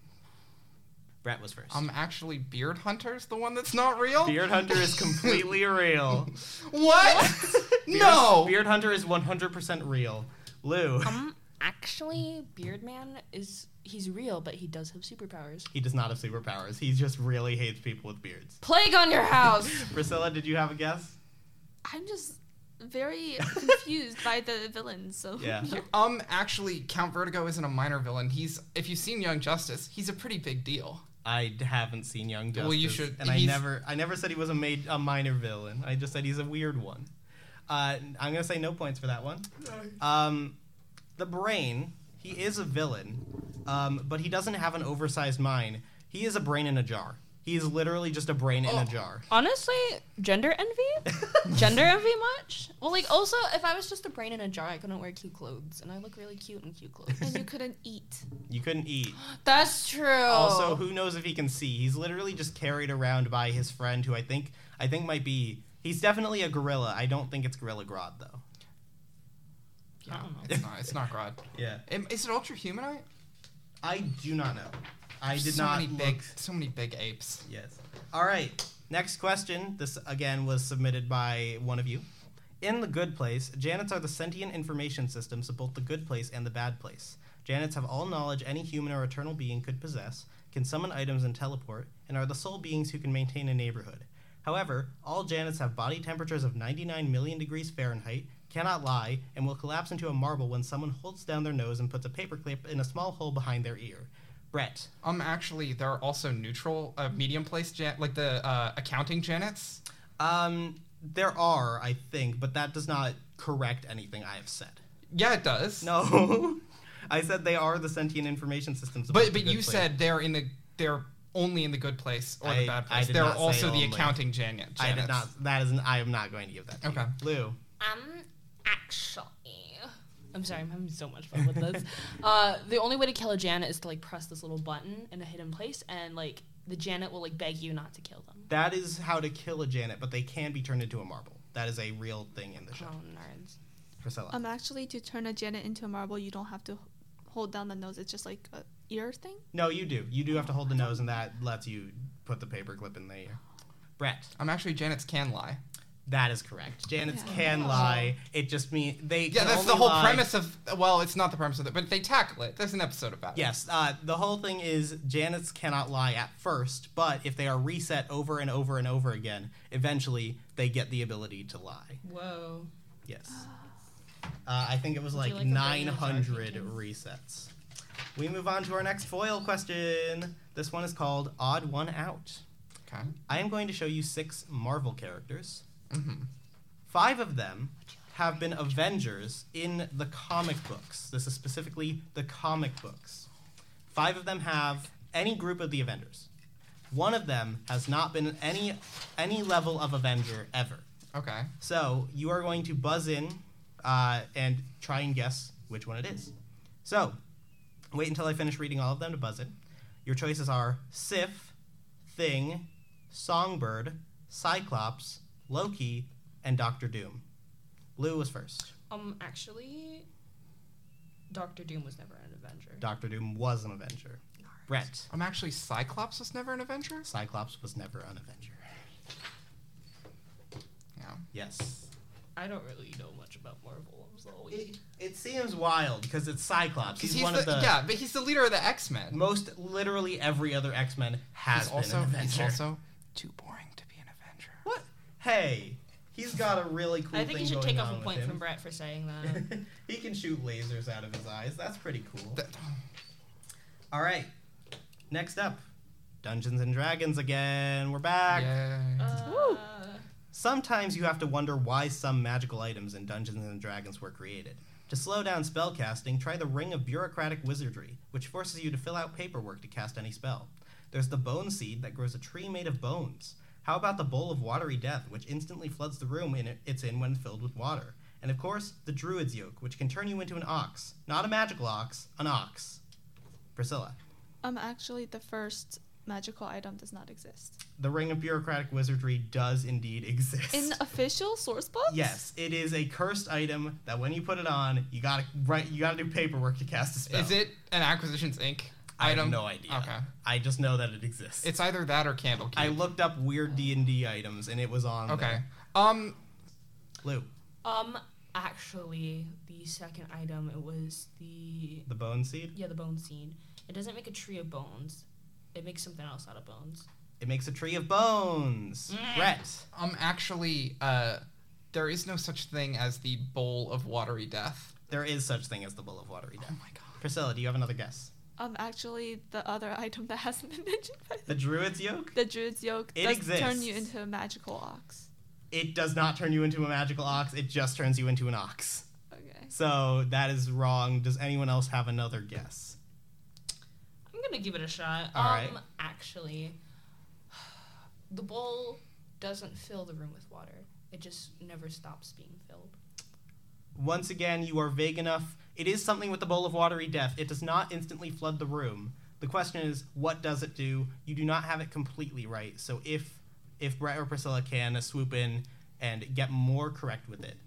Brett was first.
Um, actually, Beard Hunter's the one that's not real.
Beard Hunter is completely real.
What?
Beard,
No.
Beard Hunter is one hundred percent real. Lou,
Um, actually, Beard Man is he's real, but he does have superpowers.
he does not have superpowers. He just really hates people with beards.
Plague on your house.
Priscilla, did you have a guess?
I'm just very confused by the villains. So
Yeah.
Um, actually, Count Vertigo isn't a minor villain. He's, if you've seen Young Justice, he's a pretty big deal.
I d- haven't seen Young Justice.
Well, you should-
And I
he's-
never, I never said he was a made a minor villain. I just said he's a weird one. Uh, I'm gonna say no points for that one. Um, the Brain, he is a villain, um, but he doesn't have an oversized mind. He is a brain in a jar. He is literally just a brain in
Oh.
a jar.
Honestly, gender envy? Gender envy much? Well, like, also, if I was just a brain in a jar, I couldn't wear cute clothes, and I look really cute in cute clothes.
and you couldn't eat.
You couldn't eat.
That's true.
Also, who knows if he can see? He's literally just carried around by his friend, who I think I think might be. He's definitely a gorilla. I don't think it's Gorilla Grodd though.
Yeah,
I don't know.
it's not. It's not Grodd.
Yeah,
Am- Is it Ultra Humanite?
I do not know. I did
so
not
Many
look.
big, so many big apes.
Yes. All right. Next question. This again was submitted by one of you. In the Good Place, Janets are the sentient information systems of both the Good Place and the Bad Place. Janets have all knowledge any human or eternal being could possess, can summon items and teleport, and are the sole beings who can maintain a neighborhood. However, all Janets have body temperatures of ninety-nine million degrees Fahrenheit, cannot lie, and will collapse into a marble when someone holds down their nose and puts a paperclip in a small hole behind their ear. Brett.
Um, actually, there are also neutral, uh, medium place, jan- like the uh, accounting Janets.
Um, there are, I think, but that does not correct anything I have said.
Yeah, it does.
No, I said they are the sentient information systems. of
But
the
but
Good
you
Place.
said they're in the they're only in the good place or
I-
the bad
I
place.
did
They're
not say
also the
only.
accounting Janet.
I did
Janets.
not. That is. An, I am not going to give that. To
Okay.
You. Lou.
Um, actually, I'm sorry, I'm having so much fun with this. uh, the only way to kill a Janet is to like press this little button in a hidden place, and like the Janet will like beg you not to kill them.
That is how to kill a Janet, but they can be turned into a marble. That is a real thing in the show.
Oh, nerds.
Priscilla.
Um, actually, to turn a Janet into a marble, you don't have to h- hold down the nose. It's just like a ear thing.
no, you do. You do have to hold the nose, and that lets you put the paperclip in the ear. Brett.
I'm actually Janet's can lie.
That is correct. Janets
Yeah.
can lie. It just means they.
Yeah,
can
that's
only
the whole
lie-
premise of. Well, it's not the premise of it, but they tackle it. There's an episode about it.
Yes, uh, the whole thing is Janets cannot lie at first, but if they are reset over and over and over again, eventually they get the ability to lie.
Whoa.
Yes. Uh, I think it was
Would
like,
you like a brain
nine
in a jar,
hundred
Keaton?
resets. We move on to our next foil question. This one is called Odd One Out.
Okay.
I am going to show you six Marvel characters.
Mm-hmm.
Five of them have been Avengers in the comic books. This is specifically the comic books. Five of them have any group of the Avengers. One of them has not been any any level of Avenger ever.
Okay.
So you are going to buzz in uh, and try and guess which one it is. So wait until I finish reading all of them to buzz in. Your choices are Sif, Thing, Songbird, Cyclops, Loki, and Doctor Doom. Lou was first.
Um, actually, Doctor Doom was never an Avenger.
Doctor Doom was an Avenger. Brett.
I'm actually Cyclops was never an Avenger?
Cyclops was never an Avenger.
Yeah.
Yes.
I don't really know much about Marvel. I'm sorry.
It, it seems wild because it's Cyclops. He's,
He's
one
the,
of the
yeah, but he's the leader of the X-Men.
most literally every other X-Men has
He's
been
also
an Avenger.
he's also too boring to be an Avenger.
What? Hey, he's got a really cool
I think
thing
you should
going
take off
on
a
with
point
him.
from Brett for saying that.
He can shoot lasers out of his eyes. That's pretty cool.
That-
All right. Next up, Dungeons and Dragons again. We're back.
Yay.
Uh,
Sometimes you have to wonder why some magical items in Dungeons and Dragons were created. To slow down spellcasting, try the Ring of Bureaucratic Wizardry, which forces you to fill out paperwork to cast any spell. There's the Bone Seed that grows a tree made of bones. How about the Bowl of Watery Death, which instantly floods the room in it, it's in when filled with water? And of course, the Druid's Yoke, which can turn you into an ox. Not a magical ox, an ox. Priscilla.
Um, actually, the first magical item does not exist.
The Ring of Bureaucratic Wizardry does indeed exist.
In official source books?
Yes, it is a cursed item that when you put it on, you gotta write, you gotta do paperwork to cast a spell.
Is it an Acquisitions Incorporated
I
item?
have no idea.
Okay.
I just know that it exists.
It's either that or Candlekeep.
I looked up weird D and D items and it was on
Okay.
there.
Um.
Lou,
um, actually, the second item, it was the
the Bone Seed.
yeah the bone seed. It doesn't make a tree of bones. It makes something else out of bones.
It makes a tree of bones.
Mm.
Brett.
Um. Actually, uh, there is no such thing as the Bowl of Watery Death.
There is such thing as the Bowl of Watery Death.
Oh my god.
Priscilla, do you have another guess?
Um, actually, the other item that hasn't been mentioned by
The Druid's Yoke?
the Druid's Yoke
It
does
exists.
turn you into a magical ox.
It does not turn you into a magical ox. It just turns you into an ox.
Okay.
So that is wrong. Does anyone else have another guess?
I'm gonna give it a shot.
All
um,
right.
Actually, the bowl doesn't fill the room with water. It just never stops being filled.
Once again, you are vague enough. It is something with the Bowl of Watery Death. It does not instantly flood the room. The question is, what does it do? You do not have it completely right. So if if Brett or Priscilla can uh, swoop in and get more correct with it.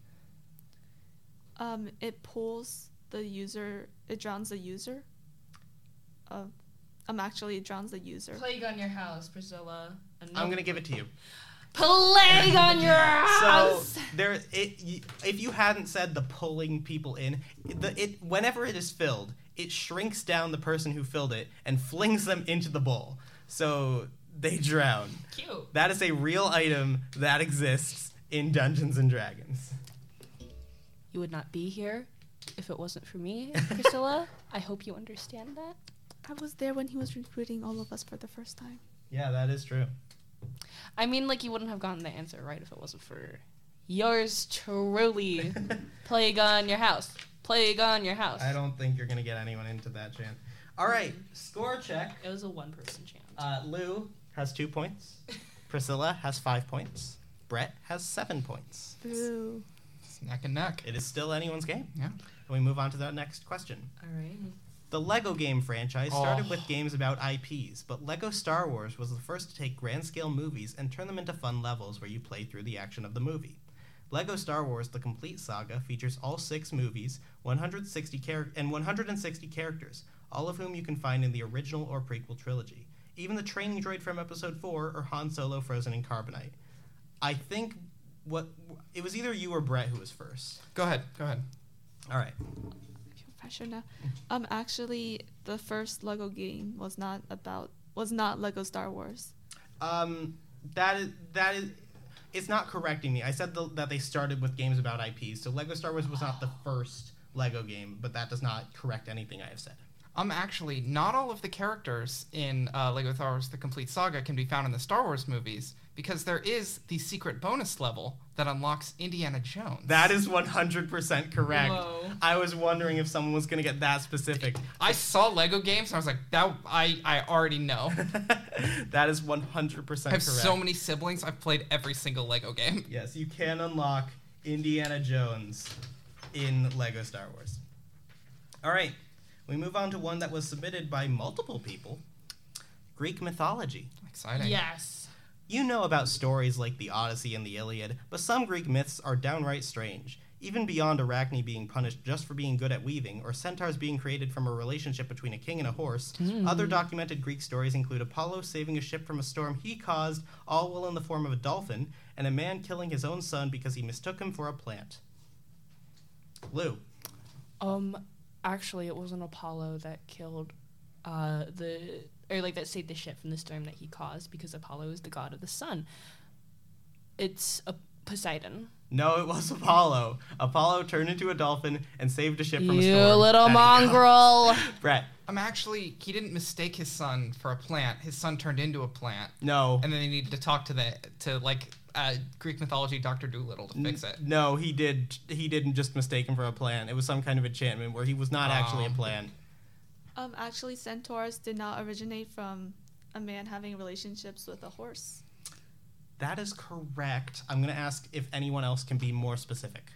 Um, it pulls the user. It drowns the user. Uh, um, actually, it drowns the user.
Plague on your house, Priscilla.
I'm going to give it to you.
Plague on your
So
house.
there, it, y- if you hadn't said the pulling people in, the it whenever it is filled, it shrinks down the person who filled it and flings them into the bowl, so they drown.
Cute.
That is a real item that exists in Dungeons and Dragons.
You would not be here if it wasn't for me, Priscilla. I hope you understand that.
I was there when he was recruiting all of us for the first time.
Yeah, that is true.
I mean, like, you wouldn't have gotten the answer right if it wasn't for yours truly. Plague on your house. Plague on your house.
I don't think you're gonna get anyone into that chant. All right, score check.
It was a one-person chant.
Uh, Lou has two points. Priscilla has five points. Brett has seven points.
Boo.
It's neck and neck.
It is still anyone's game.
Yeah.
And we move on to the next question.
All right.
The LEGO game franchise started
Oh.
with games about I Ps, but LEGO Star Wars was the first to take grand-scale movies and turn them into fun levels where you play through the action of the movie. LEGO Star Wars: The Complete Saga features all six movies, one hundred sixty char- and one hundred sixty characters, all of whom you can find in the original or prequel trilogy. Even the training droid from Episode four or Han Solo frozen in carbonite. I think what it was either you or Brett who was first.
Go ahead. Go ahead.
All right.
I feel pressure now. Um, actually, the first Lego game was not about was not Lego Star Wars.
Um, that is that is. It's not correcting me. I said the, that they started with games about I Ps, so Lego Star Wars was not the first Lego game, but that does not correct anything I have said.
Um, actually, not all of the characters in uh, Lego Star Wars: The Complete Saga can be found in the Star Wars movies because there is the secret bonus level that unlocks Indiana Jones.
That is one hundred percent correct.
Whoa.
I was wondering if someone was going to get that specific.
I saw Lego games and I was like, that I I already know.
That is one hundred percent
I
correct.
have so many siblings. I've played every single Lego game.
Yes, you can unlock Indiana Jones in Lego Star Wars. All right, we move on to one that was submitted by multiple people. Greek mythology.
Exciting.
Yes.
You know about stories like the Odyssey and the Iliad, but some Greek myths are downright strange. Even beyond Arachne being punished just for being good at weaving, or centaurs being created from a relationship between a king and a horse, other documented Greek stories include Apollo saving a ship from a storm he caused, all while in the form of a dolphin, and a man killing his own son because he mistook him for a plant. Lou.
Um, actually, it wasn't Apollo that killed, uh, the or like that saved the ship from the storm that he caused, because Apollo is the god of the sun. It's a Poseidon.
No, it was Apollo. Apollo turned into a dolphin and saved a ship from a
You
storm.
little
that he
mongrel.
caused. Brett.
I'm actually, he didn't mistake his son for a plant. His son turned into a plant.
No.
And then they needed to talk to the, to like, uh, Greek mythology Doctor Dolittle to fix it.
No, he did. He didn't just mistake him for a plant. It was some kind of enchantment where he was not actually a
Oh.
plant.
Um, actually, centaurs did not originate from a man having relationships with a horse.
That is correct. I'm going to ask if anyone else can be more specific.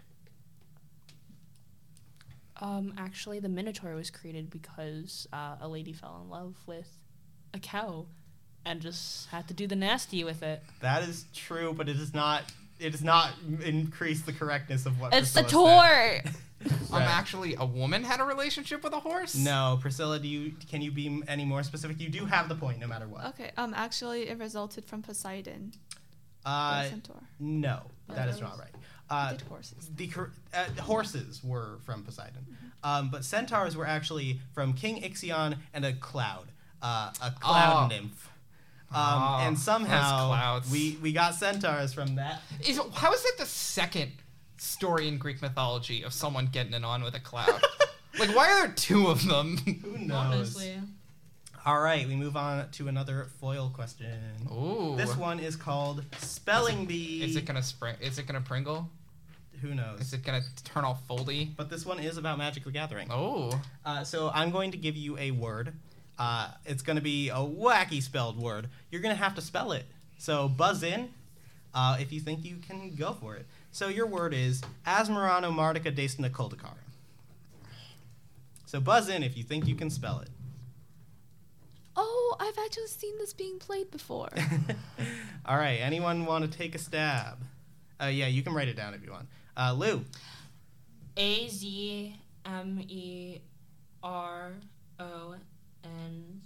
Um, actually, the Minotaur was created because uh, a lady fell in love with a cow and just had to do the nasty with it.
That is true, but it does not. It does not increase the correctness of what.
It's the
Priscilla
tour.
said.
Um,
Right.
actually, a woman had a relationship with a horse?
No, Priscilla. Do you? Can you be any more specific? You do have the point, no matter what.
Okay. Um, actually, it resulted from Poseidon.
Uh,
or centaur.
no,
No,
that is
those-
not right. Uh,
did horses.
The cor- uh, horses were from Poseidon, um, but centaurs were actually from King Ixion and a cloud, uh, a cloud
Oh.
nymph. Um,
Oh,
and
those
somehow
clouds.
we we got centaurs from that.
Is, how is that the second story in Greek mythology of someone getting it on with a cloud? Like, why are there two of them?
Who knows?
Honestly.
All right, we move on to another foil question.
Ooh.
This one is called Spelling Bee.
Is it gonna spring? Is it gonna Pringle?
Who knows?
Is it gonna turn all foldy?
But this one is about Magic the Gathering.
Oh.
Uh, so I'm going to give you a word. Uh, it's going to be a wacky spelled word. You're going to have to spell it. So buzz in uh, if you think you can go for it. So your word is Asmerano Mardica Destina Kuldakar. So buzz in if you think you can spell it.
Oh, I've actually seen this being played before.
All right, anyone want to take a stab? Uh, yeah, you can write it down if you want. Uh, Lou.
A Z M E R O N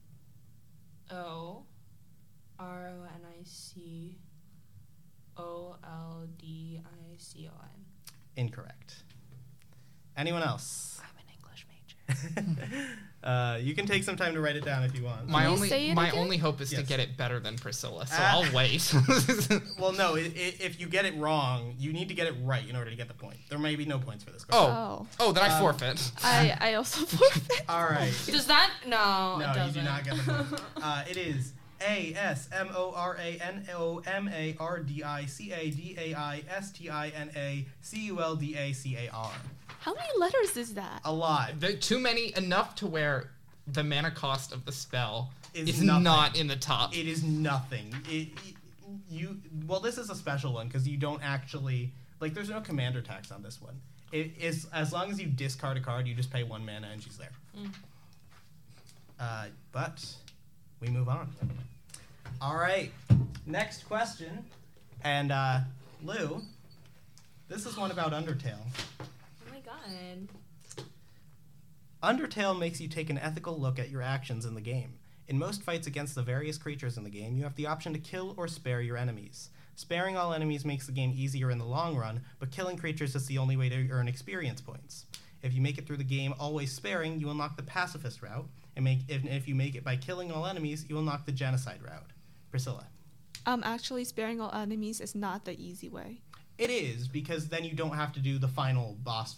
O R O N I C O L D I C O N.
Incorrect. Anyone else?
I'm an English major.
uh, you can take some time to write it down if you want.
My
you
only
say it
my
again?
only hope is
Yes.
to get it better than Priscilla, so
Ah.
I'll wait.
Well, no, i i if you get it wrong, you need to get it right in order to get the point. There may be no points for this question.
oh.
Oh.
Oh, then I
Um,
forfeit.
I, I also forfeit.
All right.
Does that? No,
No,
it
you
doesn't.
do not get the point. Uh, it is A S M O R A N O M A R D I C A D A I S T I N A C U L D A C A R.
How many letters is that?
A lot.
There too many, enough to where the mana cost of the spell
Is
is,
nothing.
not in the top.
It is nothing. It, it- you well, this is a special one because you don't actually like. There's no commander tax on this one. It is as long as you discard a card, you just pay one mana and she's there.
Mm.
Uh, but we move on. All right, next question, and uh, Lou, this is one about Undertale.
Oh my god.
Undertale makes you take an ethical look at your actions in the game. In most fights against the various creatures in the game, you have the option to kill or spare your enemies. Sparing all enemies makes the game easier in the long run, but killing creatures is the only way to earn experience points. If you make it through the game always sparing, you unlock the pacifist route, and make, if, if you make it by killing all enemies, you unlock the genocide route. Priscilla.
Um, actually, sparing all enemies is not the easy way.
It is, because then you don't have to do the final boss fight,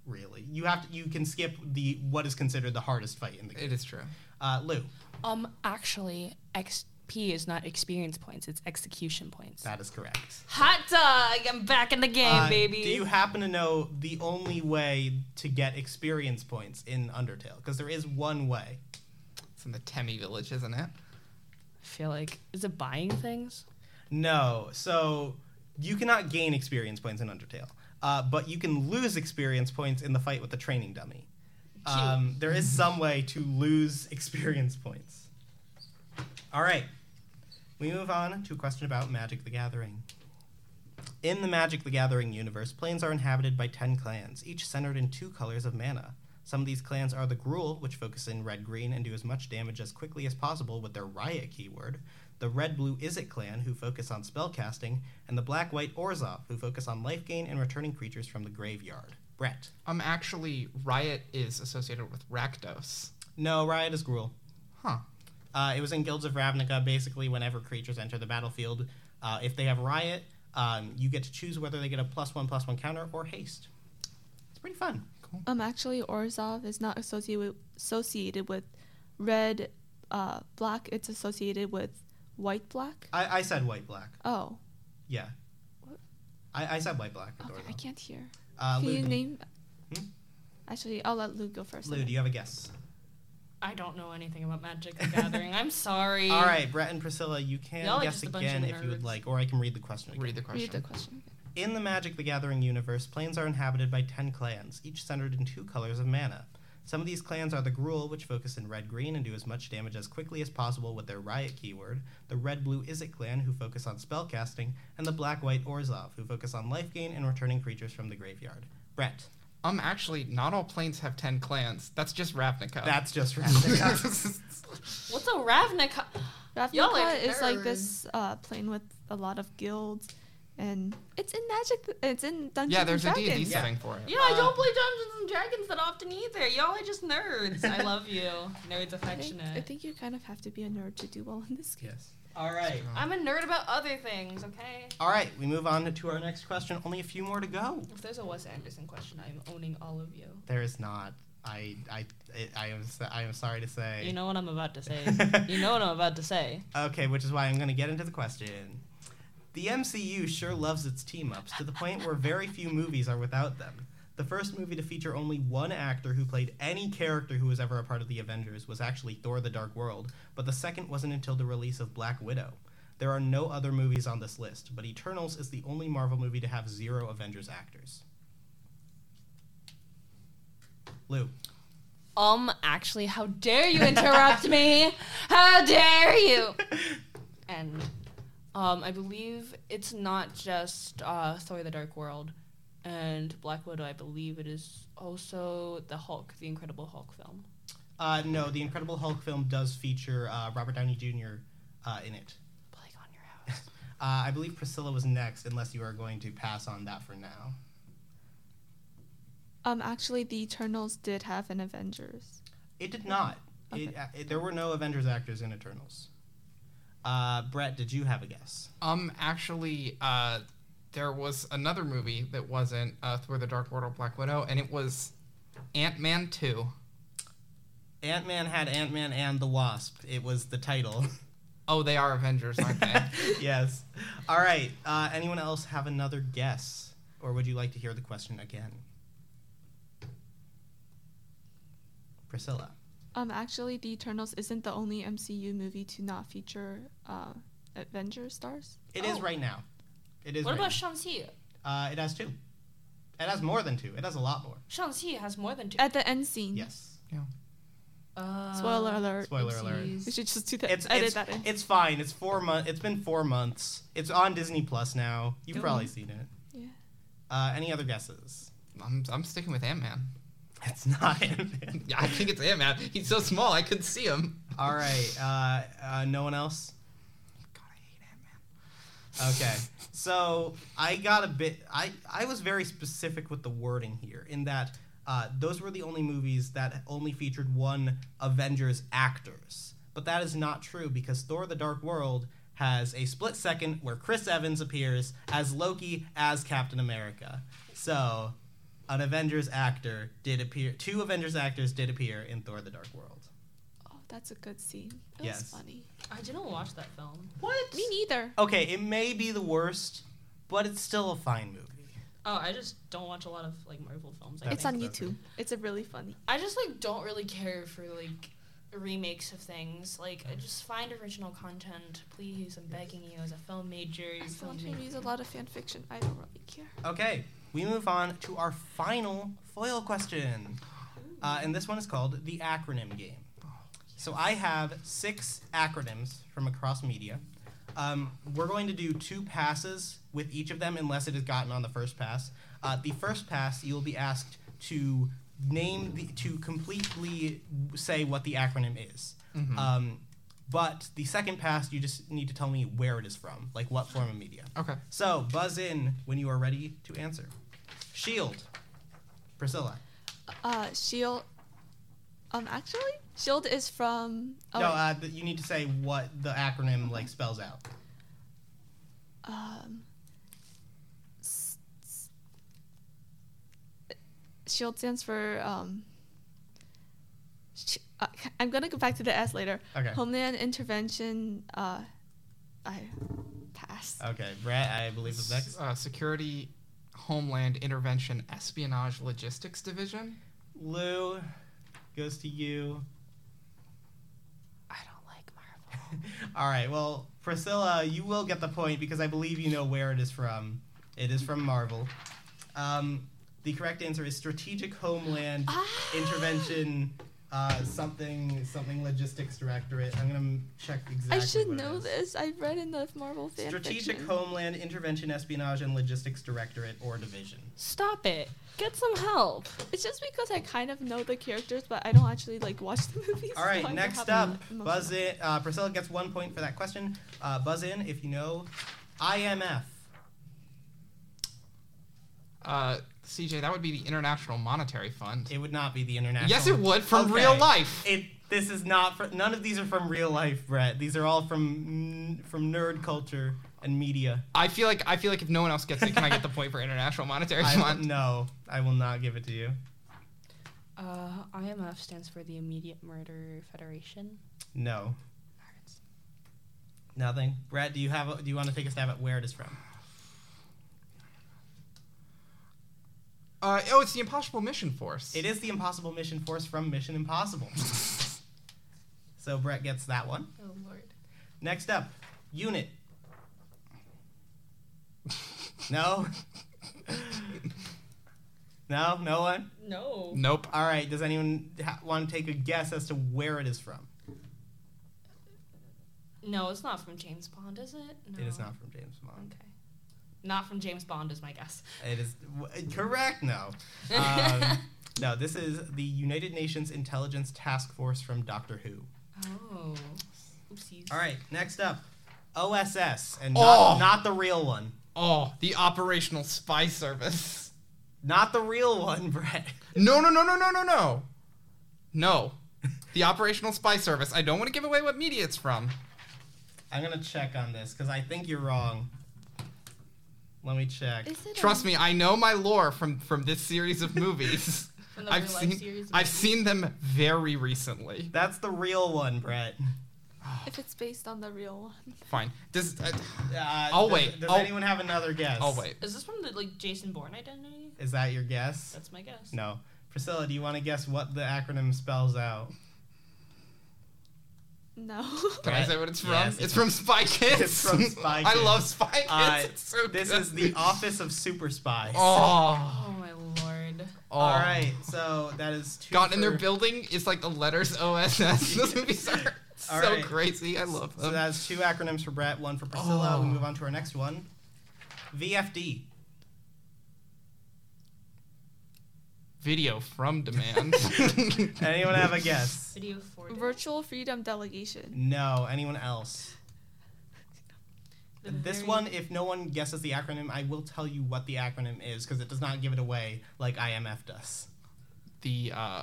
really. You have to. You can skip the what is considered the hardest fight in the game.
It is true.
Uh, Lou,
Um, actually, X P is not experience points; it's execution points.
that is correct.
Hot dog! I'm back in the game,
Uh,
baby.
Do you happen to know the only way to get experience points in Undertale? Because there is one way.
It's in the Temmie village, isn't it?
I feel like is it buying things?
No. So you cannot gain experience points in Undertale, uh, but you can lose experience points in the fight with the training dummy. Um, there is some way to lose experience points. All right. We move on to a question about Magic the Gathering. In the Magic the Gathering universe, planes are inhabited by ten clans, each centered in two colors of mana. Some of these clans are the Gruul, which focus in red-green and do as much damage as quickly as possible with their Riot keyword, the Red-Blue Izzet clan, who focus on spellcasting, and the Black-White Orzhov, who focus on life gain and returning creatures from the graveyard. Brett.
Um, actually, Riot is associated with Rakdos.
No, Riot is Gruul.
Huh.
Uh, it was in Guilds of Ravnica. Basically, whenever creatures enter the battlefield, uh, if they have Riot, um, you get to choose whether they get a plus one, plus one counter or haste. It's pretty fun.
Cool.
Um, actually, Orzhov is not associated with, associated with red, uh, black. It's associated with white, black.
I, I said white, black.
Oh,
Yeah.
What?
I, I said white, black. with
okay. I
Orzhov.
can't hear.
Uh,
Can
Lou,
you
do-
name?
Hmm?
Actually, I'll let Lou go first.
Lou, do you have a guess?
I don't know anything about Magic the Gathering. I'm sorry.
All right, Brett and Priscilla, you can
Y'all are
guess
just a bunch
again
of
if you would
nerds.
like, or I can read the question again.
Read the question.
Read the question.
In the Magic the Gathering universe, planes are inhabited by ten clans, each centered in two colors of mana. Some of these clans are the Gruul, which focus in red-green and do as much damage as quickly as possible with their Riot keyword, the Red-Blue Izzet clan, who focus on spellcasting, and the Black-White Orzhov, who focus on life gain and returning creatures from the graveyard. Brett.
Um, actually, not all planes have ten clans. That's just Ravnica.
That's just Ravnica.
What's a Ravnica? Y'all are
Ravnica is like
nerds.
this uh, plane with a lot of guilds, and it's in Magic. It's in Dungeons
yeah, there's a
and
D and D
Dragons.
setting for it.
Yeah, I don't play Dungeons and Dragons that often either. Y'all are just nerds. I love you. Nerds
I think,
affectionate.
I think you kind of have to be a nerd to do well in this game.
Yes. All right.
I'm a nerd about other things, okay?
All right, we move on to our next question. Only a few more to go.
If there's a Wes Anderson question, I'm owning all of you.
There is not. I I I, I am s- I am sorry to say.
You know what I'm about to say. You know what I'm about to say.
Okay, which is why I'm going to get into the question. The M C U sure loves its team-ups, to the point where very few movies are without them. The first movie to feature only one actor who played any character who was ever a part of the Avengers was actually Thor: The Dark World, but the second wasn't until the release of Black Widow. There are no other movies on this list, but Eternals is the only Marvel movie to have zero Avengers actors. Lou.
Um, actually, how dare you interrupt me? How dare you? And, um, I believe it's not just uh, Thor: The Dark World and Black Widow. I believe it is also the Hulk, the Incredible Hulk film.
Uh, no, the Incredible Hulk film does feature uh, Robert Downey Junior Uh, in it.
Plague on your house.
Uh, I believe Priscilla was next, unless you are going to pass on that for now.
Um, actually, the Eternals did have an Avengers.
It did not. It,
Okay.
uh, it, there were no Avengers actors in Eternals. Uh, Brett, did you have a guess?
Um, actually, uh, there was another movie that wasn't uh, Thor: The Dark World or Black Widow, and it was Ant-Man two.
Ant-Man had Ant-Man and the Wasp. It was the title.
Oh, they are Avengers, aren't they?
Yes. All right. Uh, anyone else have another guess? Or would you like to hear the question again? Priscilla.
Um, actually, the Eternals isn't the only M C U movie to not feature uh, Avengers stars.
It is
Oh.
right now. It is
What
right
about
now.
Shang-Chi?
Uh, it has two. It has more than two. It has a lot more.
Shang-Chi has more than two.
At the end scene.
Yes.
Uh,
Spoiler alert.
Spoiler alert.
oopsies.
We should just do that.
It's
edit
it's,
that in.
it's fine. It's four months. It's been four months. It's on Disney Plus now. You've
Ooh.
probably seen it.
Yeah.
Uh, any other guesses?
I'm, I'm sticking with Ant-Man.
It's not Ant-Man.
Yeah, I think it's Ant-Man. He's so small, I couldn't see him.
All right. Uh, uh, no one else?
God, I hate Ant-Man.
Okay. So I got a bit. I, I was very specific with the wording here in that uh, those were the only movies that only featured one Avengers actors. But that is not true because Thor: The Dark World has a split second where Chris Evans appears as Loki as Captain America. So an Avengers actor did appear. Two Avengers actors did appear in Thor: The Dark World.
Oh, that's a good scene. It
Yes.
was funny.
I didn't watch that film.
What?
Me neither.
Okay, it may be the worst, but it's still a fine movie.
Oh, I just don't watch a lot of like Marvel films. I
That's-
It's on
that's
YouTube. It's a really funny.
I just like don't really care for like remakes of things. Like I just find original content, please. I'm begging you, as a film major.
As
film
someone who
major.
reads a lot of fan fiction, I don't really care.
Okay, we move on to our final foil question. Uh, and this one is called the acronym game. So I have six acronyms from across media. Um, we're going to do two passes with each of them unless it is gotten on the first pass. Uh, the first pass, you'll be asked to name the, to completely say what the acronym is.
Mhm.
Um, but the second pass, you just need to tell me where it is from, like what form of media.
Okay.
So buzz in when you are ready to answer. Shield. Priscilla.
Uh, Shield. Um, actually, Shield is from. Oh,
no,
wait.
uh, th- you need to say what the acronym like spells out.
um. s- s- Shield stands for um. Sh- uh, I'm gonna go back to the S later.
Okay.
Homeland Intervention. Uh, I pass.
Okay, Brett, I believe is next.
Uh, Security, Homeland, Intervention, Espionage, Logistics Division.
Lou, goes to you.
I don't like Marvel.
All right, well, Priscilla, you will get the point because I believe you know where it is from. It is from Marvel. Um, the correct answer is Strategic Homeland
Ah!
Intervention, uh, something something Logistics Directorate. I'm gonna check exactly.
I should
what it
know
is.
this. I read in the Marvel fan
Strategic
fiction.
Homeland Intervention Espionage and Logistics Directorate or Division.
Stop it. Get some help.
It's just because I kind of know the characters, but I don't actually like watch the movies.
All
so I
right,
don't
next
have
up,
an emotional-
buzz in. Uh, Priscilla gets one point for that question. Uh, buzz in if you know I M F.
Uh, C J, that would be the International Monetary Fund.
It would not be the international.
Yes, it would, from
Okay.
real life.
It. This is not. For, none of these are from real life, Brett. These are all from from nerd culture and media.
I feel like I feel like if no one else gets it, can I get the point for International Monetary
I,
Fund?
no, I will not give it to you.
Uh, I M F stands for the Immediate Murder Federation.
No. Nothing. Brett, do you have? A, do you want to take a stab at where it is from?
Uh, oh, it's the Impossible Mission Force.
It is the Impossible Mission Force from Mission Impossible. So Brett gets that one.
Oh lord.
Next up, Unit. No? No? No one?
No.
Nope.
All right, does anyone ha- want to take a guess as to where it is from?
No, it's not from James Bond, is it? No.
It is not from James Bond.
Okay. Not from James Bond is my guess.
It is w- correct, no. Um, no, this is the United Nations Intelligence Task Force from Doctor Who.
Oh. Oopsies.
All right, next up, O S S, and not,
Oh.
not the real one.
Oh, the Operational Spy Service.
Not the real one, Brett.
No, no, no, no, no, no, no. No. The Operational Spy Service. I don't want to give away what media it's from.
I'm going to check on this because I think you're wrong. Let me check.
Is it
Trust
um,
me, I know my lore from from this series of movies.
From the
I've
real life
seen
series of
I've
movies?
seen them very recently.
That's the real one, Brett.
If it's based on the real one.
Fine. Does uh,
Uh,
I'll
does,
wait.
Does
I'll-
anyone have another guess?
I'll wait.
Is this from the like Jason Bourne identity?
Is that your guess?
That's my guess.
No. Priscilla, do you want to guess what the acronym spells out?
No.
Can I
Brett?
say what it's from?
Yes,
it's from Spy Kids.
It's from Spy
I
Kids.
love Spy Kids.
Uh,
it's so
this
good.
is the Office of Super Spies.
Oh.
Oh my lord.
oh.
All right, so that is two.
Got in their
for-
building is like the letters O S S. Those movies are
All
so
right.
crazy. I love
So
them.
that's two acronyms for Brett, one for Priscilla.
Oh.
We move on to our next one. V F D.
Video from demand.
Anyone have a guess?
Video for
Virtual Freedom Delegation.
No. Anyone else?
the
This
very-
one, if no one guesses the acronym, I will tell you what the acronym is because it does not give it away like I M F does.
the uh,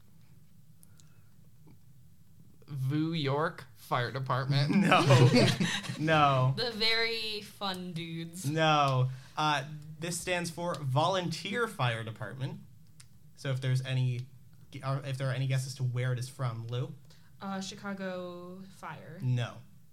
Vu York Fire Department.
No. No.
The very fun dudes.
No. Uh, This stands for Volunteer Fire Department. So if there's any, or if there are any guesses to where it is from, Lou?
Uh, Chicago Fire.
No.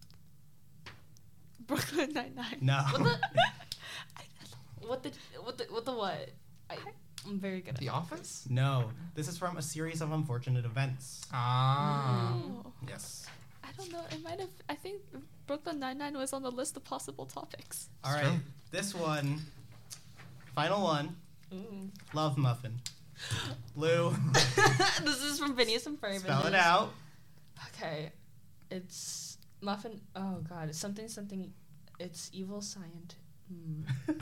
Brooklyn Nine-Nine.
No.
What the? What the? What the? What the what? I, I'm very good at
The
that.
Office?
No. This is from a series of unfortunate events.
Ah.
Oh.
Yes.
I don't know. It might have. I think Brooklyn Nine-Nine was on the list of possible topics.
All
It's
right.
true.
This one, final one,
Ooh.
Love Muffin. Lou,
This is from Phineas and Ferb.
spell it out.
Okay, it's muffin. Oh God, it's something something. It's evil scientist. Hmm.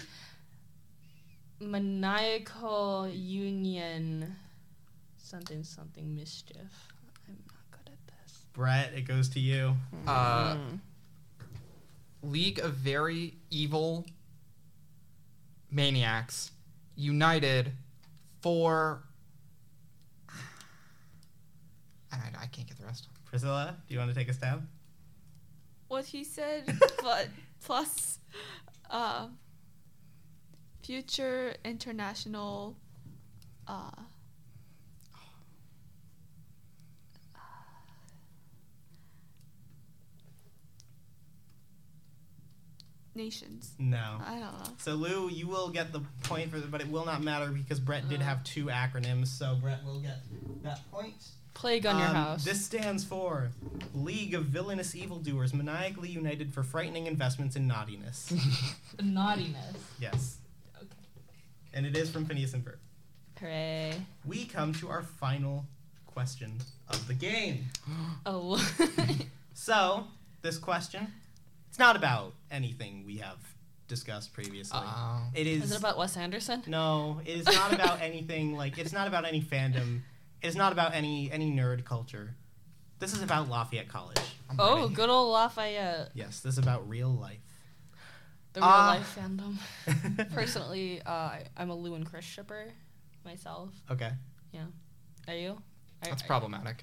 Maniacal union. Something something mischief. I'm not good at this.
Brett, it goes to you.
Uh,
Mm.
League of Very Evil Maniacs united for. I, I can't get the rest.
Priscilla, do you want to take a stab?
What he said, but plus, uh, future international, uh, nations.
No.
I don't know.
So Lou, you will get the point for, but it will not matter because Brett did have two acronyms. So Brett will get that point.
Plague on your
Um,
house.
This stands for League of Villainous Evildoers, maniacally united for frightening investments in naughtiness.
Naughtiness.
Yes.
Okay.
And it is from Phineas and Ferb.
Hooray.
We come to our final question of the game.
Oh.
So, this question, it's not about anything we have discussed previously.
Uh-oh.
It is.
Is it about Wes Anderson?
No, it is not about anything like it's not about any fandom. It's not about any any nerd culture. This is about Lafayette College.
I'm
Oh,
ready.
good old Lafayette.
Yes, this is about real life.
The real
Ah.
life fandom. Personally, uh, I- I'm a Lou and Chris shipper myself.
Okay.
Yeah. Are you? I,
That's
I-
problematic.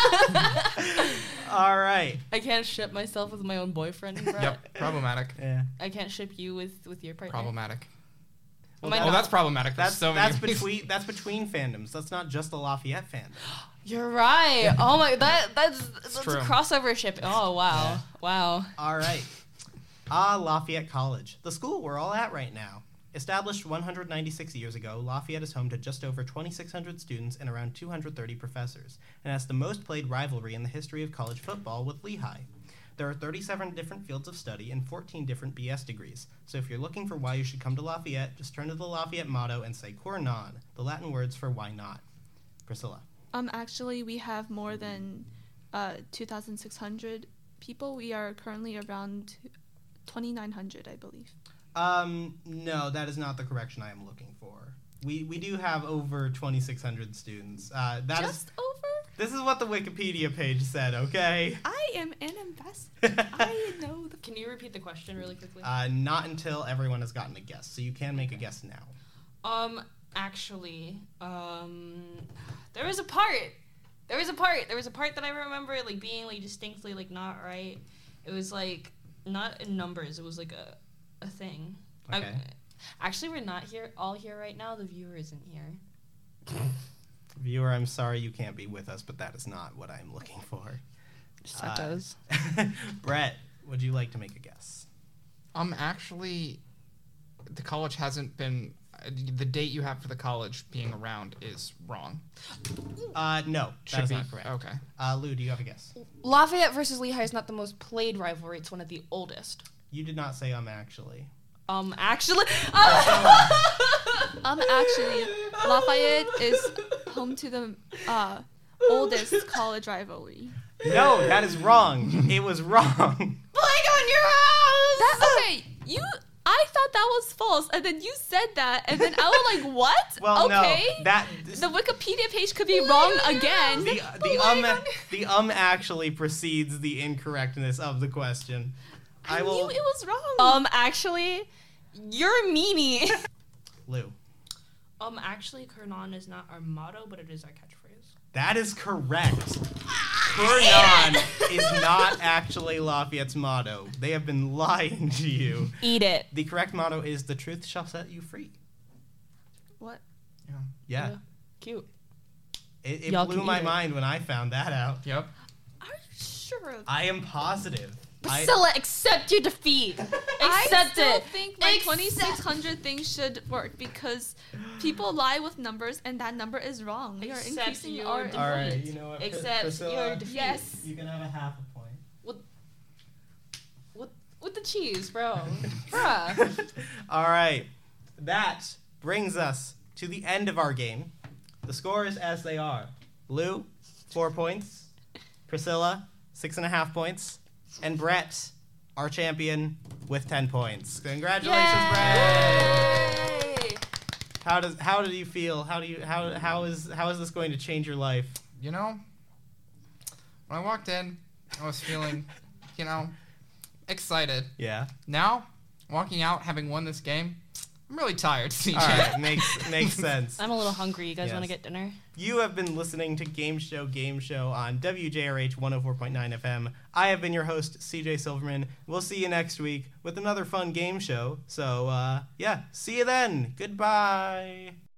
All right.
I can't ship myself with my own boyfriend. Brett.
Yep, problematic.
Yeah.
I can't ship you with, with your partner.
Problematic.
Am I
Oh,
not-
that's problematic. There's
That's
so many
that's
ways.
between that's between fandoms. That's not just the Lafayette fandom.
You're right. Oh my, that that's that's
true.
a crossover ship. Oh wow,
Yeah.
wow.
All right. Ah, Lafayette College, the school we're all at right now. Established one hundred ninety-six years ago, Lafayette is home to just over twenty-six hundred students and around two hundred thirty professors, and has the most played rivalry in the history of college football with Lehigh. There are thirty-seven different fields of study and fourteen different B S degrees, so if you're looking for why you should come to Lafayette, just turn to the Lafayette motto and say cor non, the Latin words for why not. Priscilla.
Um, actually, we have more than uh, two thousand six hundred people. We are currently around twenty-nine hundred, I believe.
Um, no, that is not the correction I am looking for. We we do have over twenty-six hundred students. Uh, that is
Just over?
this is what the Wikipedia page said. Okay.
I am an ambassador. I know the.
Can you repeat the question really quickly?
Uh, not until everyone has gotten a guess. So you can make a guess now.
Um, actually, um, there was a part. There was a part. There was a part that I remember like being like distinctly like not right. It was like not in numbers. It was like a a thing. I'm-
Okay.
actually, we're not here all here right now. The viewer isn't here.
Viewer, I'm sorry you can't be with us, but that is not what I'm looking for.
Such
Uh,
as.
Brett, would you like to make a guess?
Um, actually, the college hasn't been. Uh, the date you have for the college being around is wrong.
Uh, no, that
Should
is
be
not correct.
okay.
Uh, Lou, do you have a guess?
Lafayette versus Lehigh is not the most played rivalry. It's one of the oldest.
You did not say um actually.
Um, actually,
Um, actually, Lafayette is home to the uh, oldest college rivalry.
No, that is wrong. It was wrong.
Plague on your house.
That okay? You, I thought that was false, and then you said that, and then I was like, "What?
Well,
okay."
no, that
The Wikipedia page could be wrong again.
the the um the um actually precedes the incorrectness of the question.
I,
I will.
knew it was wrong.
Um, actually, you're a meanie.
Lou,
um, actually, Kernon is not our motto, but it is our catchphrase.
that is correct. Kurnan is not actually Lafayette's motto. They have been lying to you.
Eat it.
The correct motto is "The truth shall set you free."
What?
Yeah.
Yeah.
Cute.
It, it
Y'all
blew
can
my
eat it.
mind when I found that out.
Yep.
Are you sure?
I am positive. I,
Priscilla, accept your defeat.
I
Accept
still
it.
think my
Accept-
twenty-six hundred thing should work because people lie with numbers and that number is wrong. We are
Accept
increasing
your
our.
defeat.
all right, you know what? Pris-
Accept
Priscilla,
your defeat.
Yes.
You can have a half a point.
With, with the cheese, bro. Bruh.
All right. That brings us to the end of our game. The scores as they are. Lou, four points. Priscilla, six and a half points. And Brett, our champion, with ten points. Congratulations, Brett!
Yay!
How does how do you feel? How do you how how is how is this going to change your life?
You know, when I walked in, I was feeling, you know, excited.
Yeah.
Now, walking out, having won this game, I'm really tired, C J.
All right, makes makes sense.
I'm a little hungry. You guys
Yes.
want to get dinner?
You have been listening to Game Show Game Show on W J R H one oh four point nine F M. I have been your host, C J Silverman. We'll see you next week with another fun game show. So, uh, yeah, see you then. Goodbye.